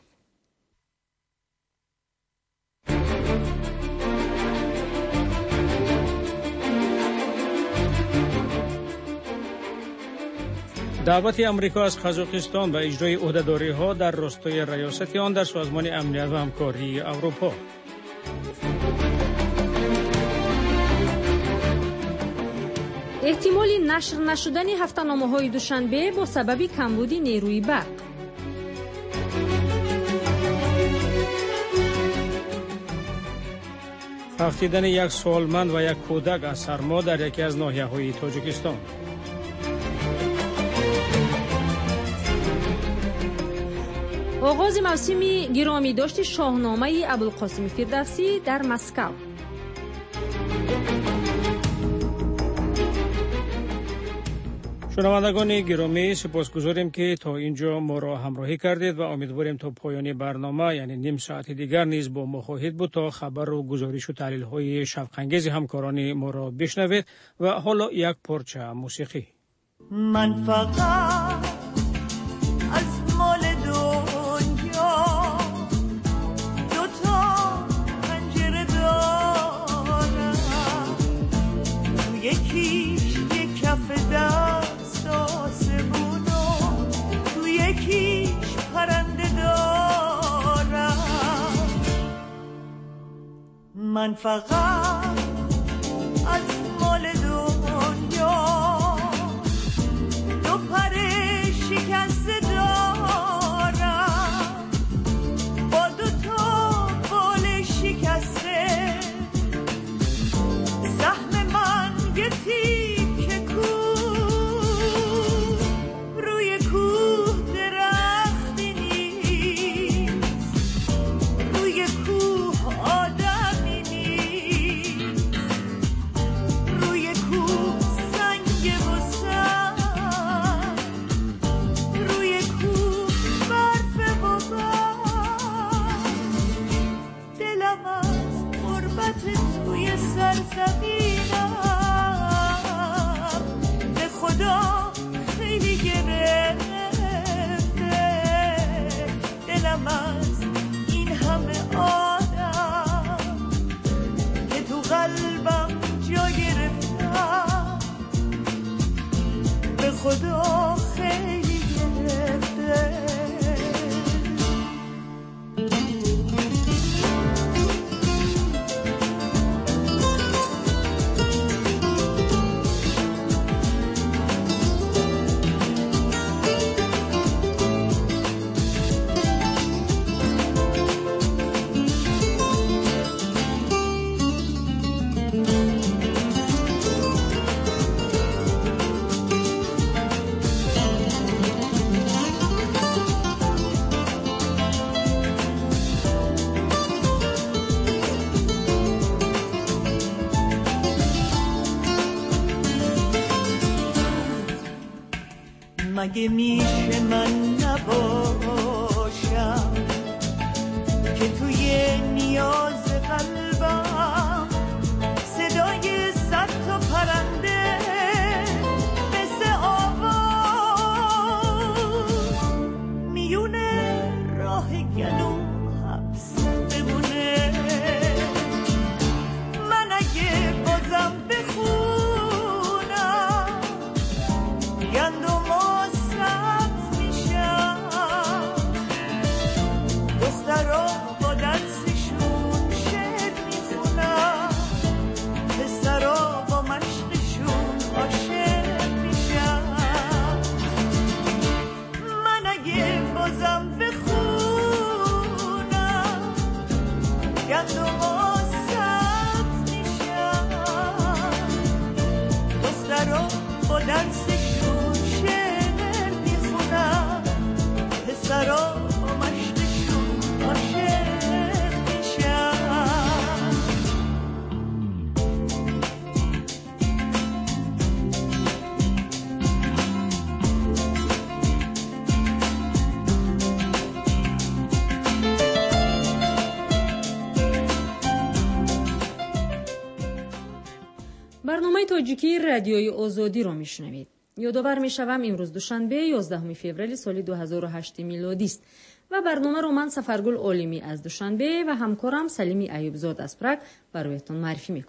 دعوت امریکا از قزاقستان به اجرای عهده‌داری‌ها در راستای ریاست آن در سازمان امنیت و همکاری اروپا. احتمال نشر نشدن هفته‌نامه‌های دوشنبه با سبب کمبود نیروی برق. تفتیدن یک سالمند و یک کودک از سرما در یکی از ناحیه‌های تاجیکستان. آغاز موسم گرامی داشت شاهنامه ابوالقاسم فردوسی در مسکو. شنوندگان گرامی، سپاسگزاریم که تا اینجا ما را همراهی کردید و امیدواریم تا پایان برنامه یعنی نیم ساعت دیگر نیز با ما خواهید بود تا خبر و گزارش و تحلیل های شوق‌انگیز همکاران ما را بشنوید. و حالا یک پارچه موسیقی. من فقط از مال دنیا دو تا پنجره دارم، تو یکیش یک کف دست آسمون و تو یکیش پرنده دارم. من فقط از مال دنیا دو پر شکسته دارم، با دو تا بال شکسته سهم من یه تیکه کوه، روی کوه درختی نیست، روی کوه آدمی نیست، روی کوه سنگ و سنگ، روی کوه برف و برف. دلم از غربت توی سرزمینم به خدا خیلی گرفته. دلم از این همه آدم که تو قلبم جا گرفتم به خدا خیلی گرفته. مگه میشه من نباشم که توی نیاز قلبم صدای صد تا پرنده مثل آواز میونه راه گلوم حبس بمونه. من اگه بازم بخونم گندم دخترها با درسشون شعر میخونن، پسرها با مشقشون عاشق میشن. من اگه بازم بخونم گندم‌ها سبز میشن، دخترها با درسشون شعر میخونن، پسرها با مشقشون برنامه تاجیکی رادیوی آزادی را میشنوید. یادآور میشوم امروز دوشنبه یازدهم فوریه سال دو هزار و هشت میلادی است و برنامه رو من سفرگل عالمی از دوشنبه و همکارم سلیمی ایوبزاد از پراگ برایتان معرفی میکنیم.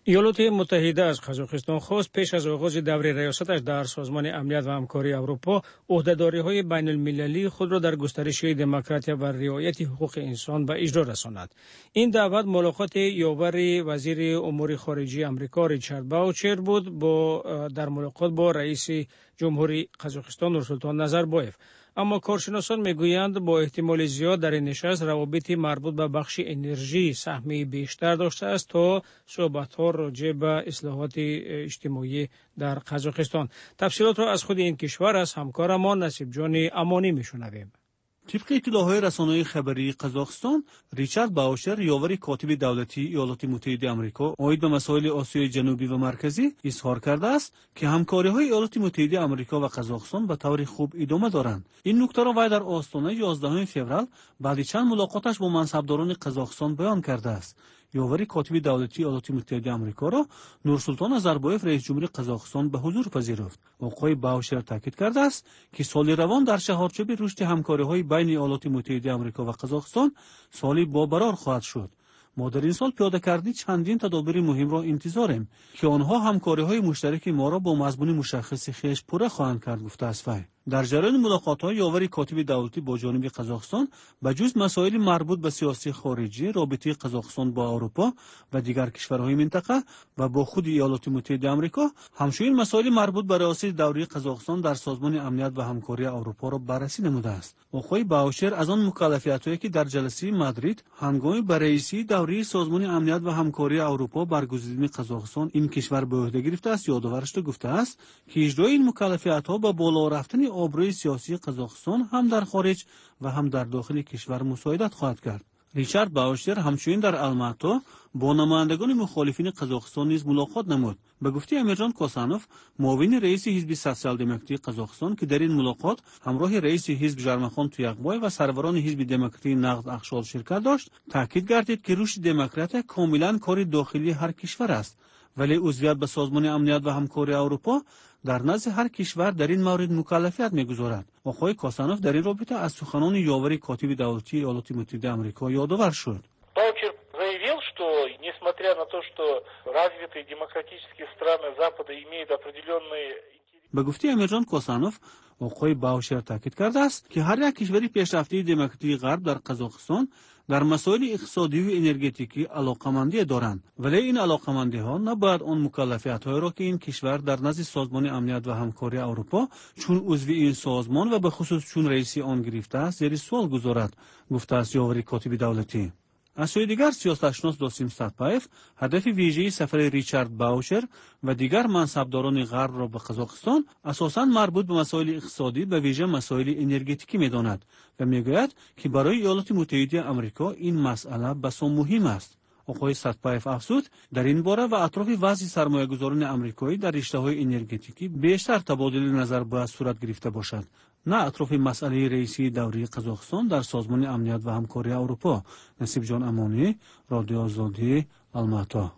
ایالات متحده از قزاقستان خواست پیش از آغاز دوره ریاستش در سازمان امنیت و همکاری اروپا عهدهداری‌های بین المللی خود را در گسترش دموکراسی و رعایت حقوق انسان به اجرا رساند. این دعوت ملاقات یاور وزیر امور خارجه آمریکا ریچارد باوچر بود با در ملاقات با رئیس جمهوری قزاقستان نورسولطان نظربایف. اما کارشناسان میگویند با احتمال زیاد در این نشست روابط مربوط به بخش انرژی سهمی بیشتر داشته است تا صحبت‌ها راجع به اصلاحات اجتماعی در قزاقستان. تفصیلات را از خود این کشور از همکارمان نصیب جان امانی میشنویم. طبق اطلاعات رسانه‌های خبری قزاقستان، ریچارد باوشر یاور کاتب دولتی ایالات متحده آمریکا اوید به مسائل آسیای جنوبی و مرکزی اظهار کرده است که همکاری‌های ایالات متحده آمریکا و قزاقستان به طور خوب ادامه دارند. این نکته را وی در آستانه یازدهم فوریه بعد چند ملاقاتش با منصبداران قزاقستان بیان کرده است. یاور کاتب دولتی ایالات متحده آمریکا را نورسولطان نظربایف رئیس جمهوری قزاقستان به حضور پذیرفت. آقای باوشر تاکید کرده است که سال روان در چهارچوب رشد همکاری‌های بین ایالات متحده آمریکا و قزاقستان سالی باقرار خواهد شد. ما در این سال پیاده کردن چندین تدابیر مهم را انتظاریم که آنها همکاری‌های مشترک ما را با مضمون مشخص خویش پوره خواهند کرد، گفته است وی. در جریان ملاقات‌های یاور کاتب دولتی با جانب قزاقستان به جز مسائل مربوط به سیاست خارجی، رابطه قزاقستان با اروپا و دیگر کشورهای منطقه و با خود ایالات متحده آمریکا، همچنین مسائل مربوط به ریاست دوره قزاقستان در سازمان امنیت و همکاری اروپا را بررسی نموده است. آقای باوشر از آن مکلفیت‌هایی که در جلسه مادرید هنگام بررسی دوره سازمان امنیت و همکاری اروپا برگزیدن قزاقستان این کشور به عهده گرفته است یادآور شده گفته است که اجرای این مکلفیت‌ها با بالا رفتن آبروی سیاسی قزاقستان هم در خارج و هم در داخل کشور مساعدت خواهد کرد. ریچارد باوشر همچنین در الماتا با نمایندگان مخالفین قزاقستان نیز ملاقات نمود. به گفته امیرجان کوسانوف، معاون رئیس حزب سوسیال دموکراتی قزاقستان که در این ملاقات همراه رئیس حزب ژرمخان تویقبای و سروران حزب دموکراتی نقد اخشال شرکت داشت، تاکید گردید که رشد دموکراسی کاملا کار داخلی هر کشور است، ولی عضویت به سازمان امنیت و همکاری اروپا در نزد هر کشور در این مورد مکلفیت می‌گذارد. آقای کوسانوف در این رابطه از سخنان یاور کاتب دولتی ایالات متحده آمریکا یادآور شد. Баучер заявил, что несмотря на то, что развитые демократические страны Запада имеют определенные به گفته امیرجان کوسانوف، آقای باوشر تاکید کرده است که هر یک کشوری پیشرفته دموکراتی غرب در قزاقستان در مسائل اقتصادی و انرژتیکی علاقمندی دارند، ولی این علاقمندی ها نباید آن مکلفیت های را که این کشور در نزد سازمان امنیت و همکاری اروپا چون عضو این سازمان و به خصوص چون رئیس آن گرفته است زیر سوال گذارد، گفته است یاور کاتب دولتی. از سوی دیگر سیاستشناس دوسیم ساتپایف هدف ویژه سفر ریچارد باوشر و دیگر منصبداران غرب را به قزاقستان اساساً مربوط به مسائل اقتصادی به ویژه مسائل انرژتیکی می‌داند و می‌گوید که برای ایالات متحده آمریکا این مسئله بسیار مهم است. آقای ساتپایف افزود در این باره و اطراف وضع سرمایه‌گذاران آمریکایی در رشته‌های انرژتیکی بیشتر تبادل نظر باید صورت گرفته باشد، نه اطراف مسئله رئیسی دوره قزاقستان در سازمان امنیت و همکاری اروپا. نصیب جان امانی، رادیو آزادی، الماتا.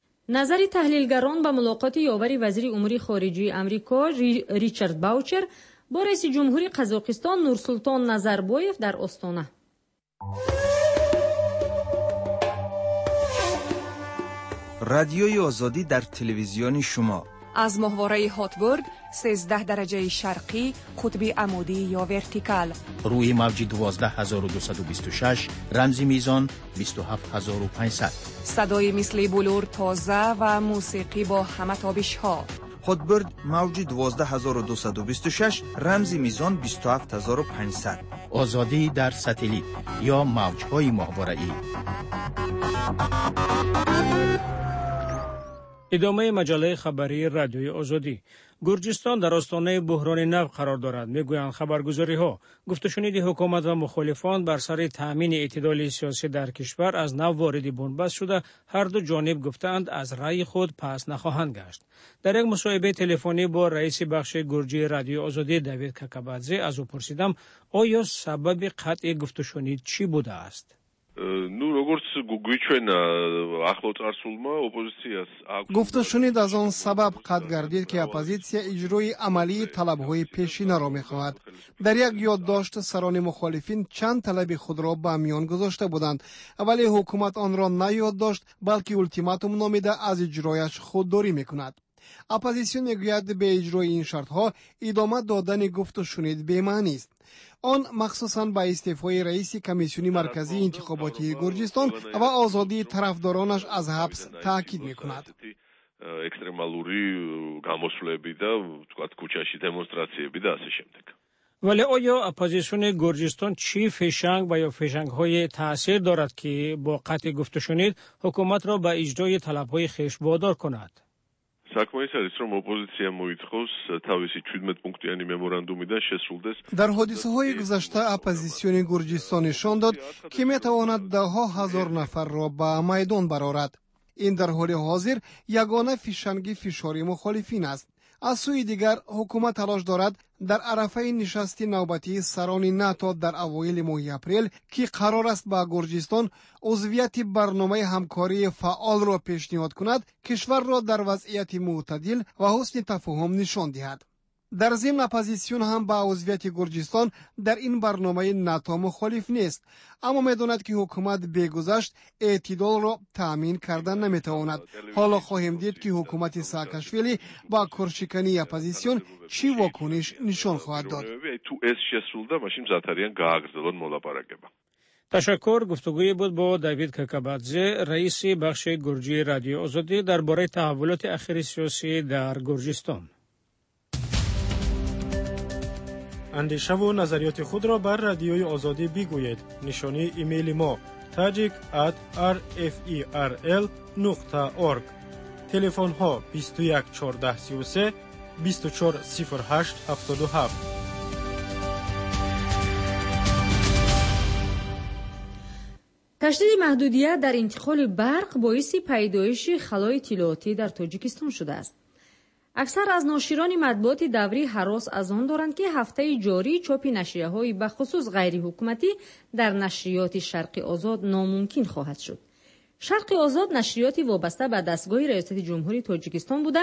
نظر تحلیلگران به ملاقات یاور وزیر امور خارجه آمریکا ری... ریچارد باوچر با رئیس جمهوری قزاقستان نورسولطان نظربایف در آستانه. رادیوی آزادی در تلویزیون شما از ماهواره هاتبورگ سیزده درجه شرقی قطب عمودی یا ورتیکال روی موج دوازده هزار و دویست و بیست و شش رمزی میزان بیست و هفت هزار و پانصد صدای مثل بلور تازه و موسیقی با همه تابش ها. هاتبورگ موج دوازده هزار و دویست و بیست و شش رمزی میزان بیست و هفت هزار و پانصد. آزادی در ساتلیت یا موج‌های ماهواره‌ای. ادامه مجله خبری رادیوی آزادی. گرجستان در آستانه بحران نفت قرار دارد. میگویند خبرگزاری‌ها گفتشنید حکومت و مخالفان بر سر تامین اعتدال سیاسی در کشور از نو وارد بنبست شده. هر دو جانب گفتند از رأی خود پس نخواهند گشت. در یک مصاحبه تلفنی با رئیس بخش گرجی رادیو آزادی دیوید کاکابادزه از او پرسیدم آیا سبب قطع گفتشنید چی بوده است؟ ну როგორც გვიჩვენა ახლო წარსულმა ოპოზიციას აქვს گفته شنید از آن سبب قد گردید که اپوزیسیا اجرای عملی طلب‌های پیشینه را می‌خواهد. در یک یادداشت سران مخالفین چند طلب خود را به میان گذاشته بودند ولی حکومت آن را نه یادداشت بلکه التیماتوم نامیده از اجرایش خودداری می‌کند. اپوزیسیون میگوید به اجرای این شرط‌ها ادامه دادن گفت و شنید بی‌معنی است. آن مخصوصاً با استعفای رئیس کمیسیون مرکزی انتخاباتی گرجستان و آزادی طرفدارانش از حبس تاکید می‌کند. اکسترمالوری გამოსვლები და თქვათ کوچه‌ში دمونستراتسیები და ასე შემდეგ. ولی آیا اپوزیسیون گرجستان چی فشنگ و یا فشنگ های تأثیر دارد که با قطع گفت شنید حکومت را به اجرای طلب‌های خویش وادار کند؟ საქმე ის არის, რომ ოპოზიცია მოითხოვს თავისი ჩვიდმეტ პუნქტიანი მემორანდუმიდან შესრულდეს. در حادثه های گذشته اپوزیسیون گرجستان نشان داد که میتواند ده ها هزار نفر را به میدان برآورد. این در حال حاضر یگانه فشنگی فشاری مخالفین است. از سوی دیگر حکومت تلاش دارد در عرفه نشست نوبتی سران ناتو در اوایل ماه اپریل که قرار است با گرجستان عضویت برنامه همکاری فعال را پیشنهاد کند کشور را در وضعیت معتدل و حسن تفاهم نشان دهد. در ضمن اپوزیسیون هم با عضویت گرجستان در این برنامه ناتو مخالف نیست، اما می‌داند که حکومت بگذشت اعتدال را تأمین کردن نمی‌تواند. حالا خواهیم دید که حکومت ساکاشویلی با کورشکنی اپوزیسیون چی واکنش نشان خواهد داد. تشکر. گفتگوی بود با دیوید ککابادزه، رئیس بخش گرجی رادیو آزادی درباره تحولات اخیر سیاسی در گرجستان. اندیشه و نظریات خود را بر رادیوی آزادی بگویید. نشانی ایمیل ما tajik at rferl نقطه org. تلفن ها بیست و یک چهارده سی و سه بیست و چهار صفر هشت هفتاد و هفت. تشدید محدودیت در انتقال برق باعث پیدایش خلای اطلاعاتی در تاجیکستان شده است. اکثر از ناشران مطبوعات دوری هراس از آن دارند که هفته جاری چاپ نشریه‌های به خصوص غیر حکومتی در نشریات شرق آزاد ناممکن خواهد شد. شرق آزاد نشریاتی وابسته به دستگاه ریاست جمهوری تاجیکستان بوده،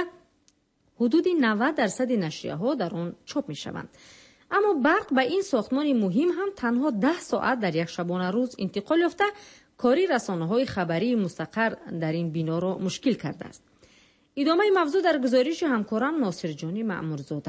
حدود نود درصد نشریه‌ها در آن چاپ می‌شوند. اما برق به این ساختمان مهم هم تنها ده ساعت در یک شبانه روز انتقال یافته، کاری رسانه‌های خبری مستقر در این بنا را مشکل کرده است. ادامه موضوع در گزارش همکارم ناصر جانی مأمورزاده.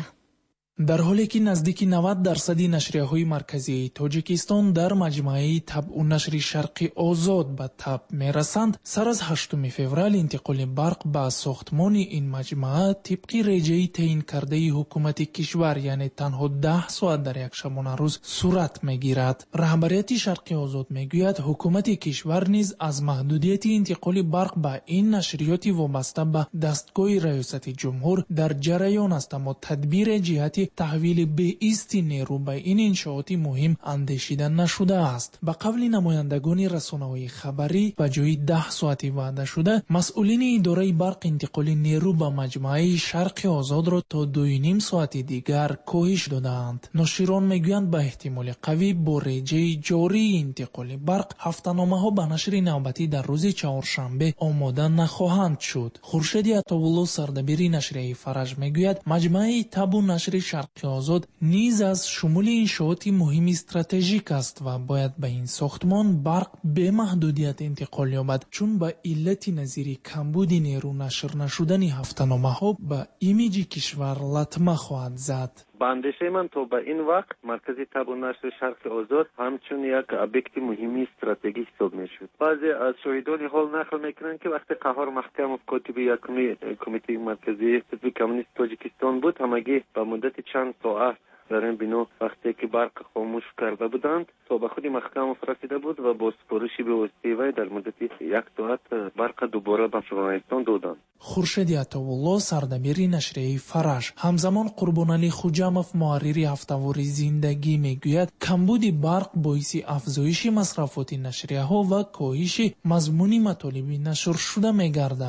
در حالی که نزدیک نود درصد نشریه‌های مرکزی تاجیکستان در مجموعه طبع و نشر شرق آزاد به طبع می‌رسند، سر از هشتم فوریه انتقال برق به ساختمان این مجموعه طبق رجعی تعیین کرده حکومت کشور یعنی تنها ده ساعت در یک شبانه روز صورت می‌گیرد. رهبریت شرق آزاد می‌گوید حکومت کشور نیز از محدودیت انتقال برق به این نشریات وابسته به دستگاه ریاست جمهور در جریان است، اما تدبیر جهتی تحویل به ایستی نیرو به این انشاءات مهم اندیشیده نشده است. به قول نمایندگان رسانه‌های خبری به جای ده ساعتی وعده شده، مسئولین اداره برق انتقال نیرو به مجموعه شرق آزاد را تا دو و نیم ساعت دیگر کاهش دادند. ناشران میگویند به احتمال قوی با رجه جاری انتقال برق هفته‌نامه‌ها به نشر نوبتی در روز چهارشنبه آماده نخواهند شد. خورشید عطاالله سردبیر نشریه فرج میگوید مجموعه طبع و نشر شرق آزاد نیز از شمول انشاءات مهم استراتژیک است و باید به این ساختمان برق به محدودیت انتقال یابد، چون به علت نظیر کمبود نیرو نشر نشدن هفته‌نامه‌ها به ایمیج کشور لطمه خواهد زد. با اندیشه من تا به این وقت مرکز طبع و نشر شرق آزاد همچون یک ابجکت مهمی استراتژی حساب میشد. بعضی از شاهدان حال نقل میکنند که وقتی قهار محکم و کاتب یکمی کمیته مرکزی حزب کمونیست تاجیکستان بود، همگی به مدت چند ساعت در این بنا وقتی که برق خاموش کرده بودند تا به خود محکم فرستیده بود و با سپارشی به واسطه وی در مدت یک ساعت برق دوباره به افغانستان دادند. خورشید عطاالله سردبیر نشریه فرش همزمان قربان علی خوجامف محرر هفته‌وار زندگی میگوید کمبود برق باعث افزایش مصرفات نشریه ها و کاهش مضمون مطالب نشر شده میگردد.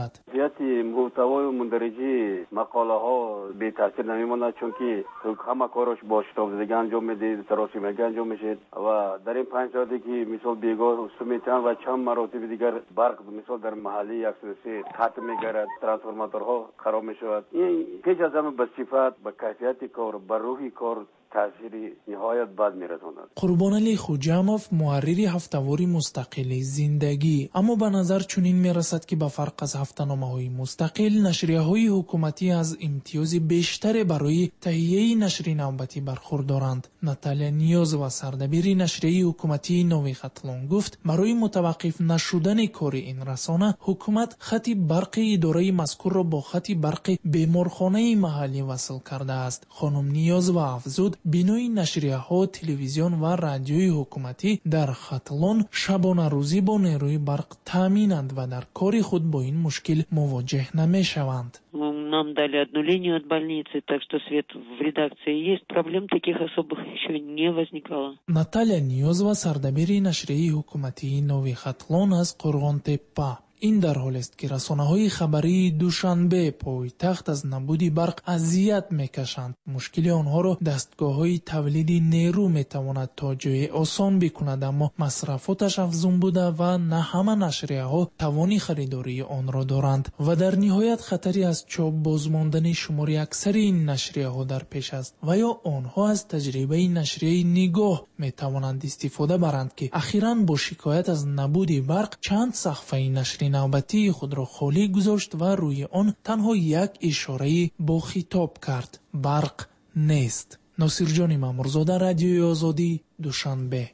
اهمیت محتوای و مندرجی مقاله ها بی تاثیر نمیماند، چون که همه کاراش با شتاب زدگی انجام میده، تراشیمگی انجام میشه و در این پنج ساعتی که مثال بیگاه سومیتن و چند مراتب دیگر برق مثال در محله یک سه قطع میگرد، ترانسفورماتورها خراب میشود. این پیش از همه به صفت، به کیفیت کار، به روحی کار تأثیری نهایت بد میرساند. قربان علی خوجاموف محرری هفته‌واری مستقل زندگی، اما به نظر چنین میرسد که به فرق از هفته‌نامه‌های مستقل، نشریه‌های حکومتی از امتیاز بیشتر برای تهیه نشر نوبتی برخوردارند. ناتالیا نیاز و سردبیر نشریه حکومتی نوی خطلون گفت برای متوقف نشدن کار این رسانه، حکومت خط برق اداره مذکور را با خط برق بیمارخانه محلی وصل کرده است. خانم نیاز و افزود بینوی نشریه ها، تلویزیون و رادیوی حکومتی در خطلون شبانه روزی با نیروی برق تامینند و در کار خود با این مشکل مواجه نمی شوند. Нам дали одну линию от больницы, так что свет в редакции есть. Проблем таких особых еще не возникало. Наталья Ниёзова, сардабири нашрии ҳукуматии Нови Хатлон аз Қурғонтеппа. این در حال است که رسانه‌های خبری دوشنبه پایتخت از نبود برق اذیت میکشند. مشکل آنها را دستگاه‌های تولید نیرو میتواند تا جای آسان بکند، اما مصرفاتش افزون بوده و نه همه نشریه‌ها توانی خریداری آن را دارند و در نهایت خطری از چاپ بازماندن شمار اکثر این نشریه‌ها در پیش است و یا آنها از تجربه نشریه نگاه میتوانند استفاده برند که اخیراً با شکایت از نبود برق چند صفحه نشریه نوبتی خود را خالی گذاشت و روی آن تنها یک اشاره با خطاب کرد: برق نیست. ناصرجان مامورزاده، رادیوی آزادی، دوشنبه.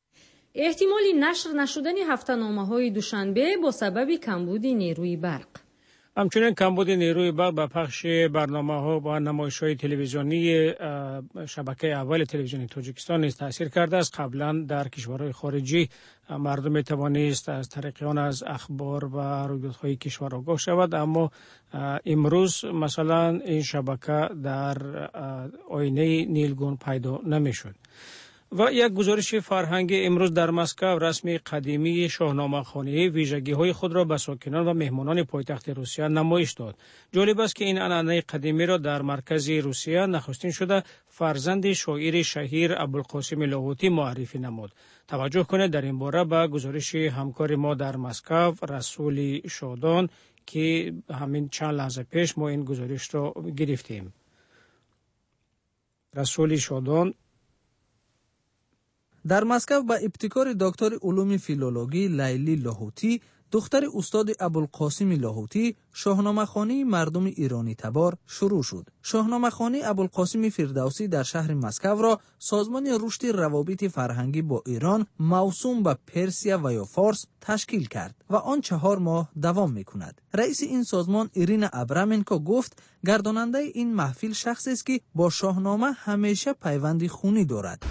احتمال نشر نشدن هفته‌نامه‌های دوشنبه با سبب کمبود نیروی برق. همچنین کمبود نیروی برق به پخش برنامه‌ها و نمایش‌های تلویزیونی شبکه اول تلویزیونی تاجیکستان نیز تاثیر کرده است. قبلا در کشورهای خارجی مردم می‌توانست از طریق آن از اخبار و رویدادهای کشور آگاه شود، اما امروز مثلا این شبکه در آینه نیلگون پیدا نمی‌شد. و یک گزارش فرهنگی امروز در مسکو رسم قدیمی شاهنامه خانه ویژگی های خود را به ساکنان و مهمانان پایتخت روسیه نمایش داد. جالب است که این عنعنه قدیمی را در مرکز روسیه نخستین شده فرزند شاعر شهیر ابوالقاسم لاهوتی معرفی نمود. توجه کنید در این باره به گزارش همکار ما در مسکو رسول شادان که همین چند لحظه پیش ما این گزارش را گرفتیم. رسول شادان در مسکو با ابتکار دکتر علوم فیلولوژی لیلی لاهوتی، دختر استاد ابوالقاسم لاهوتی، شاهنامه خانه مردم ایرانی تبار شروع شد. شاهنامه خانه ابوالقاسم فردوسی در شهر مسکو را سازمان رشد روابط فرهنگی با ایران موسوم به پرسیا و یا فارس تشکیل کرد و آن چهار ماه دوام می‌کند. رئیس این سازمان ایرینا ابرامنکو گفت گرداننده این محفل شخصی است که با شاهنامه همیشه پیوندی خونی دارد.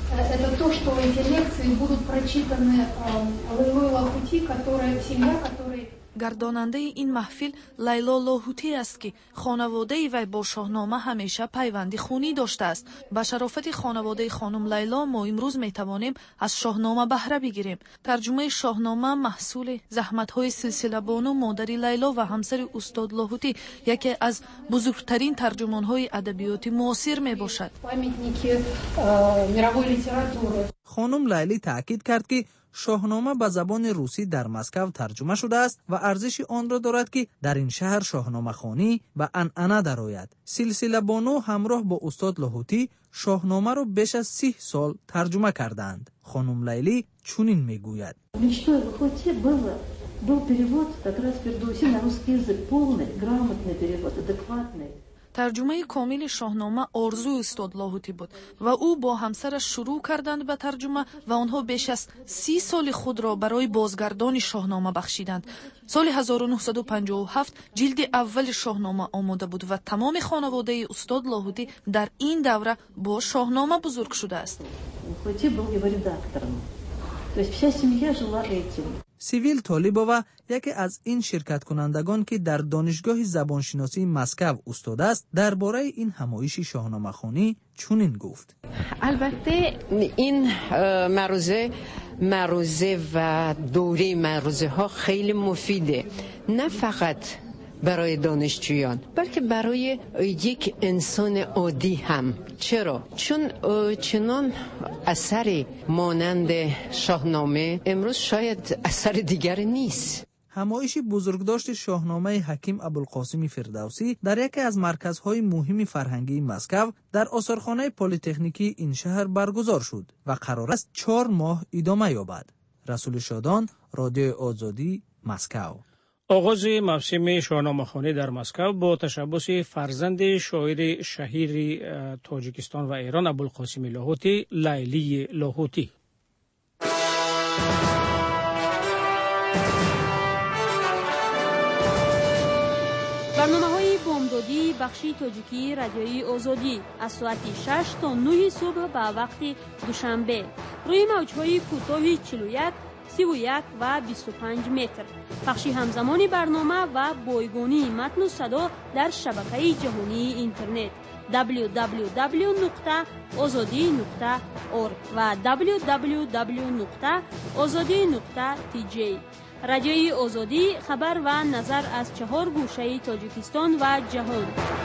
گرداننده این محفل لیلا لاهوتی است که خانواده وی با شاهنامه همیشه پیوندی خونی داشته است. با شرافت خانواده خانم لیلا ما امروز می توانیم از شاهنامه بهره بگیریم. ترجمه شاهنامه محصول زحمت‌های سلسله بانو مادری لیلا و همسر استاد لاهوتی، یکی از بزرگترین ترجمان‌های ادبیات معاصر می باشد. خانم لیلی تاکید کرد که شاهنامه به زبان روسی در مسکو ترجمه شده است و ارزش آن را دارد که در این شهر شاهنامه خوانی به عنعنه درآید. سلسله بانو همراه با استاد لاهوتی شاهنامه را بیش از سی سال ترجمه کردند. خانم لیلی چنین میگوید: ترجمه کامل شاهنامه آرزوی استاد لاهوتی بود و او با همسرش شروع کردند به ترجمه و آنها بیش از سی سال خود را برای بازگردان شاهنامه بخشیدند. سال هزار و نهصد و پنجاه و هفت جلد اول شاهنامه آماده بود و تمام خانواده استاد لاهوتی در این دوره با شاهنامه بزرگ شده است. سیویل طالبووا یکی از این شرکت کنندگان که در دانشگاه زبانشناسی مسکو استاد است درباره این همایش شاهنامه خوانی چنین گفت: البته این معروضه معروضه و دوره معروضه ها خیلی مفیده، نه فقط برای دانشجویان بلکه برای یک انسان عادی هم. چرا؟ چون چنان اثری مانند شاهنامه امروز شاید اثر دیگر نیست. همایش بزرگداشت شاهنامه حکیم ابوالقاسم فردوسی در یکی از مرکزهای مهم فرهنگی مسکو در آثارخانه پلی‌تکنیکی این شهر برگزار شد و قرار است چهار ماه ادامه یابد. رسول شادان، رادیو آزادی، مسکو. آغاز موسم شاهنامه‌خوانی در مسکو با تشبث فرزند شاعر شهیر تاجیکستان و ایران ابوالقاسم لاهوتی، لیلی لاهوتی. برنامه‌های بامدادی بخشی تاجیکی رادیویی آزادی از ساعت شش تا نه صبح به وقت دوشنبه روی موج‌های کوتاه چهل و یک، سی و یک و بیست و پنج متر. بخشی همزمانی برنامه و بایگانی متن و صدا در شبکه جهانی اینترنت دبلیو دبلیو دبلیو نقطه آزادی نقطه اورگ و دبلیو دبلیو دبلیو نقطه آزادی نقطه تی جی. رادیوی آزادی خبر و نظر از چهار گوشه تاجیکستان و جهان.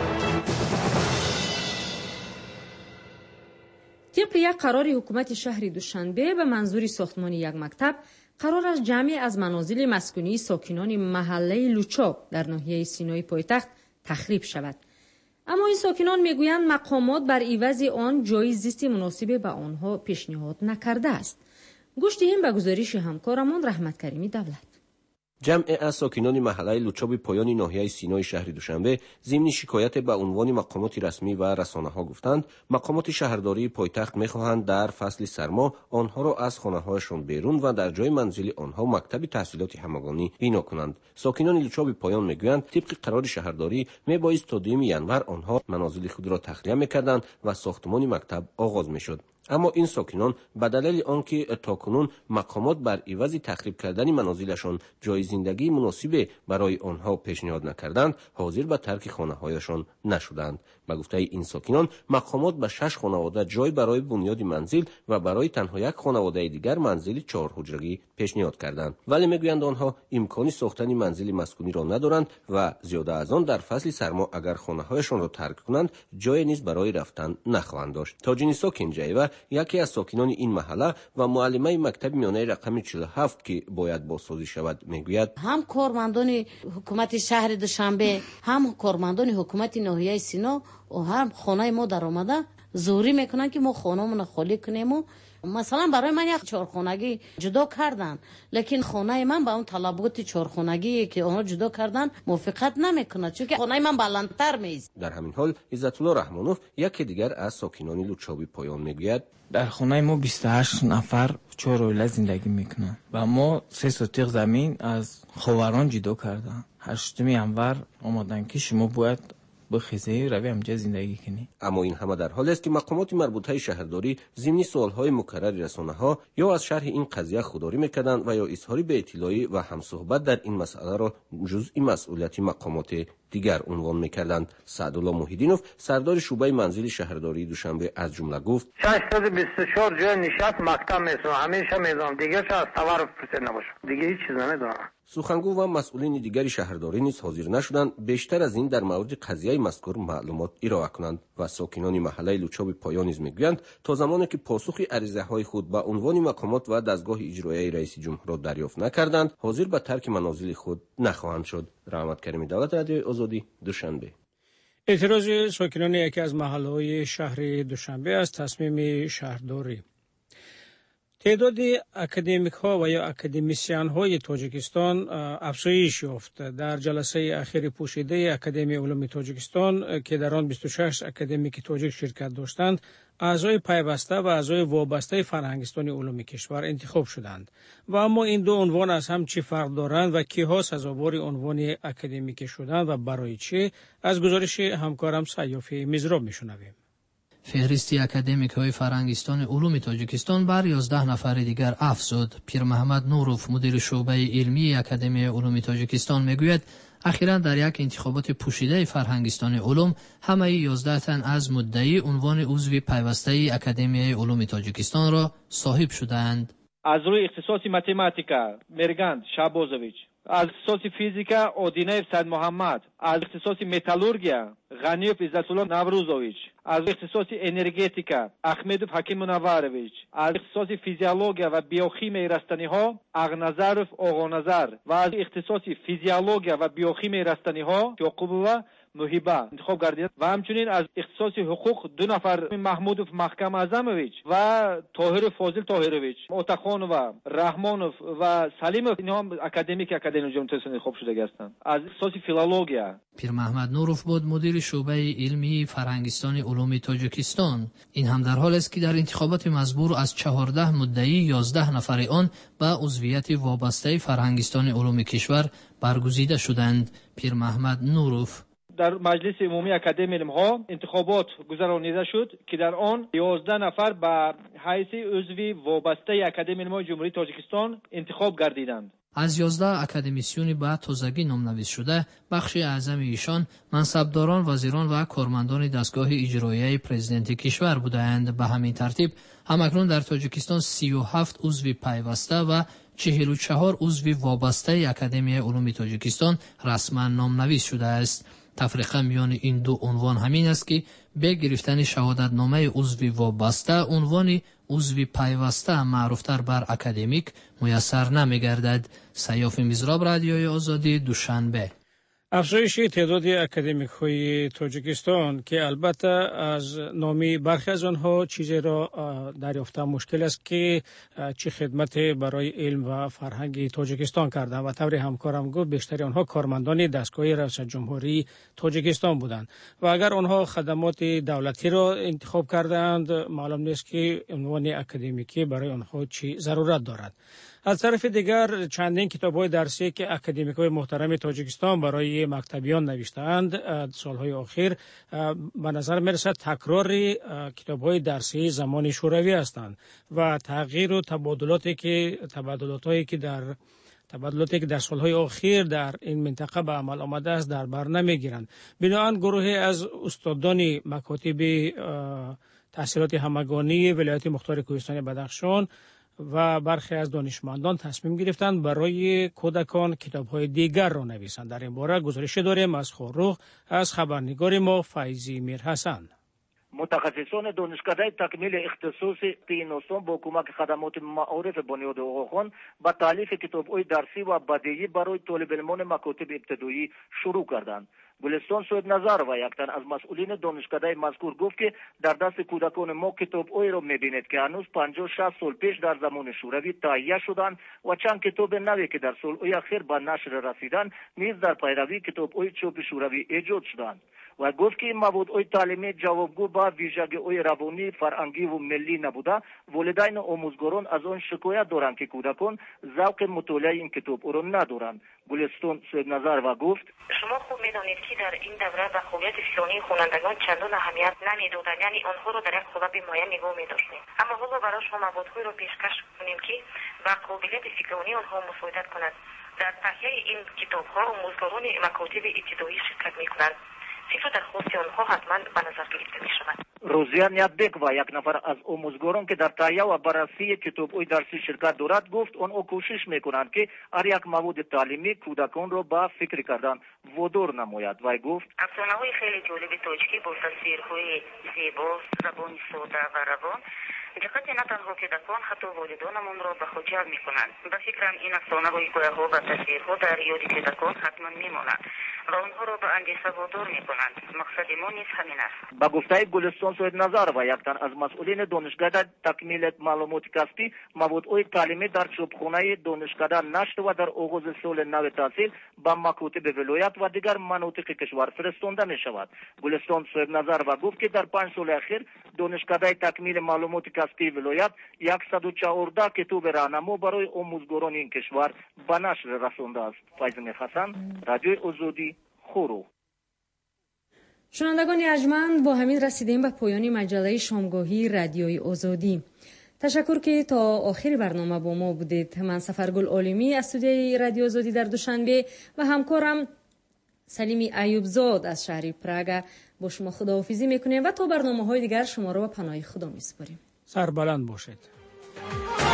طبق یک قرار حکومت شهر دوشنبه به منظور ساختمان یک مکتب قرار است جمعی از منازل مسکونی ساکنان محله لوچاب در ناحیه سینای پایتخت تخریب شود. اما این ساکنان میگویند مقامات بر عوض آن جای زیست مناسب به آنها پیشنهاد نکرده است. گوش دهیم به گزارش همکارمان رحمت کریمی دولت. جمع از ساکنان محله لوچاب پایان ناحیه سینای شهر دوشنبه ضمن شکایت به عنوان مقامات رسمی و رسانه‌ها گفتند مقامات شهرداری پایتخت می‌خواهند در فصل سرما آنها را از خانه‌هایشان بیرون و در جای منزل آنها مکتب تحصیلات همگانی بنا کنند. ساکنان لوچاب پایان می‌گویند طبق قرار شهرداری میبایست تا دوم ژانویه آنها منازل خود را تخلیه می‌کردند و ساختمان مکتب آغاز می‌شد. اما این ساکنان به دلیل آنکه تاکنون مقامات بر عوض تخریب کردن منازلشان جای زندگی مناسب برای آنها پیشنهاد نکردند حاضر به ترک خانه‌هایشان نشدند. به گفته این ساکنان مقامات به شش خانواده جای برای بنیاد منزل و برای تنها یک خانواده دیگر منزل چهار حجرگی پیشنهاد کردند، ولی میگویند آنها امکان ساختن منزل مسکونی را ندارند و زیاده از آن در فصل سرما اگر خانه‌هایشان را ترک کنند جای نیز برای رفتن نخواهند داشت. تاجینیسا کنجایوا یکی از ساکنان این محله و معلمه مکتب میانه رقم چهل و هفت که باید بازسازی شود میگوید هم کارمندان حکومت شهر دوشنبه هم کارمندان حکومت ناحیه سینا و هم خانه ما در آمده زوری میکنن که ما خانه‌مون خالی کنیم و مثلا برای من یک چهارخانگی جدا کردن، لیکن خانه من با اون طلبات چهارخانگی که اونها جدا کردن موافقت نمیکنه چون که خانه من بلندتر میز. در همین حال عزت الله رحمانوف یکی دیگر از ساکنان لوچابی پایان میگوید در خانه ما بیست و هشت نفر چهار اوله زندگی میکنن و ما سه سوتیق زمین از خاوران جدا کردن. هشتم ژانویه آمدن که شما باید بخیزه روی همجا زندگی کنی. اما این همه در حال است که مقامات مربوطه شهرداری ضمن سوالهای مکرر رسانه‌ها یا از شرح این قضیه خودداری میکردند و یا اظهار به اطلاعی و همصحبت در این مسئله را جزئی مسئولیت مقامات دیگر عنوان میکردند. سعدالله موحدینوف سردار شعبه منزل شهرداری دوشنبه از جمله گفت ششصد و بیست و چهار جای نشست مکتب میسازم، همیشه میذارم، دیگه چه از تور پرسید نباشه، دیگه هیچ چیز نمیدونم. سخنگو و مسئولین دیگری شهرداری نیز حاضر نشدند بیشتر از این در مورد قضیه مذکور معلومات ارائه کنند و ساکنان محله لوچاب پایان نیز میگویند تا زمانی که پاسخ عریضه های خود به عنوان مقامات و دستگاه اجرایی رئیس جمهور را دریافت نکردند حاضر به ترک منازل خود نخواهند شد. رحمت کریمی دولت رادیو آزادی دوشنبه. اعتراض ساکنان یکی از محله‌های شهر دوشنبه از تصمیم شهرداری. تعداد اکادمیک ها و یا اکادمیسیان های تاجیکستان افزایش یافت. در جلسه اخیر پوشیده اکادمی علوم تاجیکستان که در آن بیست و شش اکادمیک تاجیک شرکت داشتند، اعضای پیوسته و اعضای وابسته فرهنگستان علوم کشور انتخاب شدند. و اما این دو عنوان از هم چه فرق دارند و کیها سزاوار عنوان اکادمیک شدند و برای چه؟ از گزارش همکارم سیافی مزراب میشنویم. فهرست اکادمیک های فرهنگستان علوم تاجیکستان بر یازده نفر دیگر افزود. پیر محمد نوروف مدیر شعبه علمی اکادمی علوم تاجیکستان میگوید اخیراً در یک انتخابات پوشیده فرهنگستان علوم همه یازده تن از مدعی عنوان عضو پیوسته اکادمی علوم تاجیکستان را صاحب شدند. از روی اختصاص متماتیکا مرگاند شابوزویچ از اختصاص فیزیکا اودینیف سید محمد، از اختصاص متالورگیا غنیوف عزت‌الله نوروزوویچ، از اختصاص انرژتیکا احمدوف حکیم منورویچ، از اختصاص فیزیولوژیا و بیوشیمی رستنی‌ها اغنظرف آقانظر و از اختصاص فیزیولوژیا و بیوشیمی رستنی‌ها یعقوبова محیبه انتخاب گردید و همچنین از اختصاص حقوق دو نفر محمودوف محکم اعظمویچ و طاهر فاضل طاهرویچ، اوتاخانووا رحمانوف و سلیموف اینها هم اکادمیک اکادمی جمهوری انتخاب شده هستند. از اختصاص فیلولوژیا پیر محمد نوروف بود مدیر شعبه علمی فرهنگستان علوم تاجیکستان. این هم در حالی است که در انتخابات مزبور از چهارده مدعی یازده نفر آن به عضویت وابسته فرهنگستان علوم کشور برگزیده شدند. پیر محمد نوروف در مجلس عمومی اکادمی علم‌ها انتخابات گذرانیده شد که در آن یازده نفر به حیث عضوی وابسته اکادمی علم‌های جمهوری تاجیکستان انتخاب گردیدند. از یازده اکادمیسیون به تازگی نامنویس شده بخش اعظم ایشان منصبداران، وزیران و کارمندان دستگاه اجرایی پرزیدنت کشور بودند. به همین ترتیب همکنون در تاجیکستان سی و هفت عضو پیوسته و چهل و چهار عضو وابسته اکادمی علوم تاجیکستان رسما نامنویس شده است. تفریقه میان این دو عنوان همین است که به گرفتن شهادتنامه عضو وابسته عنوان عضو پیوسته معروفتر بر اکادمیک میسر نمیگردد. سیاف میزراب، رادیوی آزادی، دوشنبه. افزایش تعداد اکادمیک‌های تاجیکستان که البته از نامی برخی از آنها چیزی را دریافت مشکل است که چه خدمت برای علم و فرهنگ تاجیکستان کردند و طور همکارم گفت بیشتر آنها کارمندان دستگاه ریاست جمهوری تاجیکستان بودند و اگر آنها خدمات دولتی را انتخاب کردند معلوم نیست که عنوان اکادمیکی برای آنها چی ضرورت دارد. از طرف دیگر چندین کتاب‌های درسی که اکادمیک‌های محترم تاجیکستان برای مکتبیان نوشته‌اند سالهای اخیر به نظر می‌رسد تکرار کتاب‌های درسی زمان شوروی هستند و تغییر و تبادلاتی که تبادلاتی که در تبادلاتی که در سالهای اخیر در این منطقه به عمل آمده است در بر نمی‌گیرند. بنابراین گروهی از استادان مکاتب تحصیلات همگانی ولایت مختار کوهستان بدخشان و برخی از دانشمندان تصمیم گرفتند برای کودکان کتاب‌های دیگر را نویسند. در این باره گزارش داریم از خورخ از خبرنگار ما فیضی میرحسن. متخصصان دانشکده تکمیل اختصاص تینوستان با کمک خدمات معارف بنیاد آقاخان با تالیف کتاب‌های درسی و بدیعی برای طالب علمان مکاتب ابتدایی شروع کردند. گلستان سوید نظر و یک تن از مسئولین دانشکده مذکور گفت که در دست کودکان ما کتاب‌های را می‌بینید که هنوز پنجاه شصت سال پیش در زمان شوروی تهیه شدند و چند کتاب نوی که در سال‌های اخیر به نشر رسیدند نیز در پیروی کتاب‌های چاپ شوروی ایجاد شدند. و گفت که این موادهای تعلیمی جوابگو به ویژگی‌های روانی، فرهنگی و ملی نبوده، والدین و آموزگاران از آن شکایت دارند که کودکان ذوق مطالعه این کتاب‌ها را ندارند. گلستان سوید نظر و گفت شما خوب می‌دانید که در این دوره به خوبیت فکرانی خوانندگان چندان اهمیت نمی‌دادند، یعنی آنها را در یک قالب معین نگاه می‌داشتیم. اما حالا برای شما موادهایی را پیشکش کنیم که با قابلیت فکرانی آنها مساعدت کند. در تهیه این کتاب‌ها آموزگاران مکاتب ابتدایی شرکت می‌کنند. فکر درخواست آنها حتما به نظر گرفته می شود. روزیان یادبک و یک نفر از آموزگاران که در تهیه و بررسی کتاب‌های درسی شرکت دارد گفت آنها کوشش میکنند که هر یک مواد تعلیمی کودکان را به فکر کردن وادار نماید. و گفت افسانه‌های خیلی جالب تاجیکی با تصویرهای زیبا، زبان ساده و روان دقت نه تنها کودکان حتی والدانمان را به خود جلب میکنند. به فکرم این افسانه‌های گویاها و تصویرها در یاد کودکان حتما میمانند و آنها را به اندیشه وادار میکنند. مقصد ما نیز همین است. با گفته گلستان سوید نظر و یک تن از مسئولین دانشکده تکمیل معلومات کسبی موادهای تعلیمی در چوبخانه دانشکده نشر و در آغاز سال نو تحصیل به مکاتب ولایت و دیگر مناطق کشور فرستانده می شود. گلستان سوید نظر و گفت که در پنج سال اخیر دانشکده تکمیل معلومات کسبی ولایت صد و چهارده کتاب راهنما برای آموزگاران این کشور به نشر رسانده است. فیض میرحسن، رادیوی آزادی، خورو. شنوندگان ارجمند، با همین رسیدیم به پایان مجله شامگاهی رادیوی آزادی. تشکر که تا آخر برنامه با ما بودید. من سفرگل عالمی از استودیوی رادیو آزادی در دوشنبه و همکارم سلیمی ایوبزاد از شهر پراگ با شما خداحافظی میکنیم و تا برنامه‌های دیگر شما را به پناه خدا میسپاریم. سربلند باشید.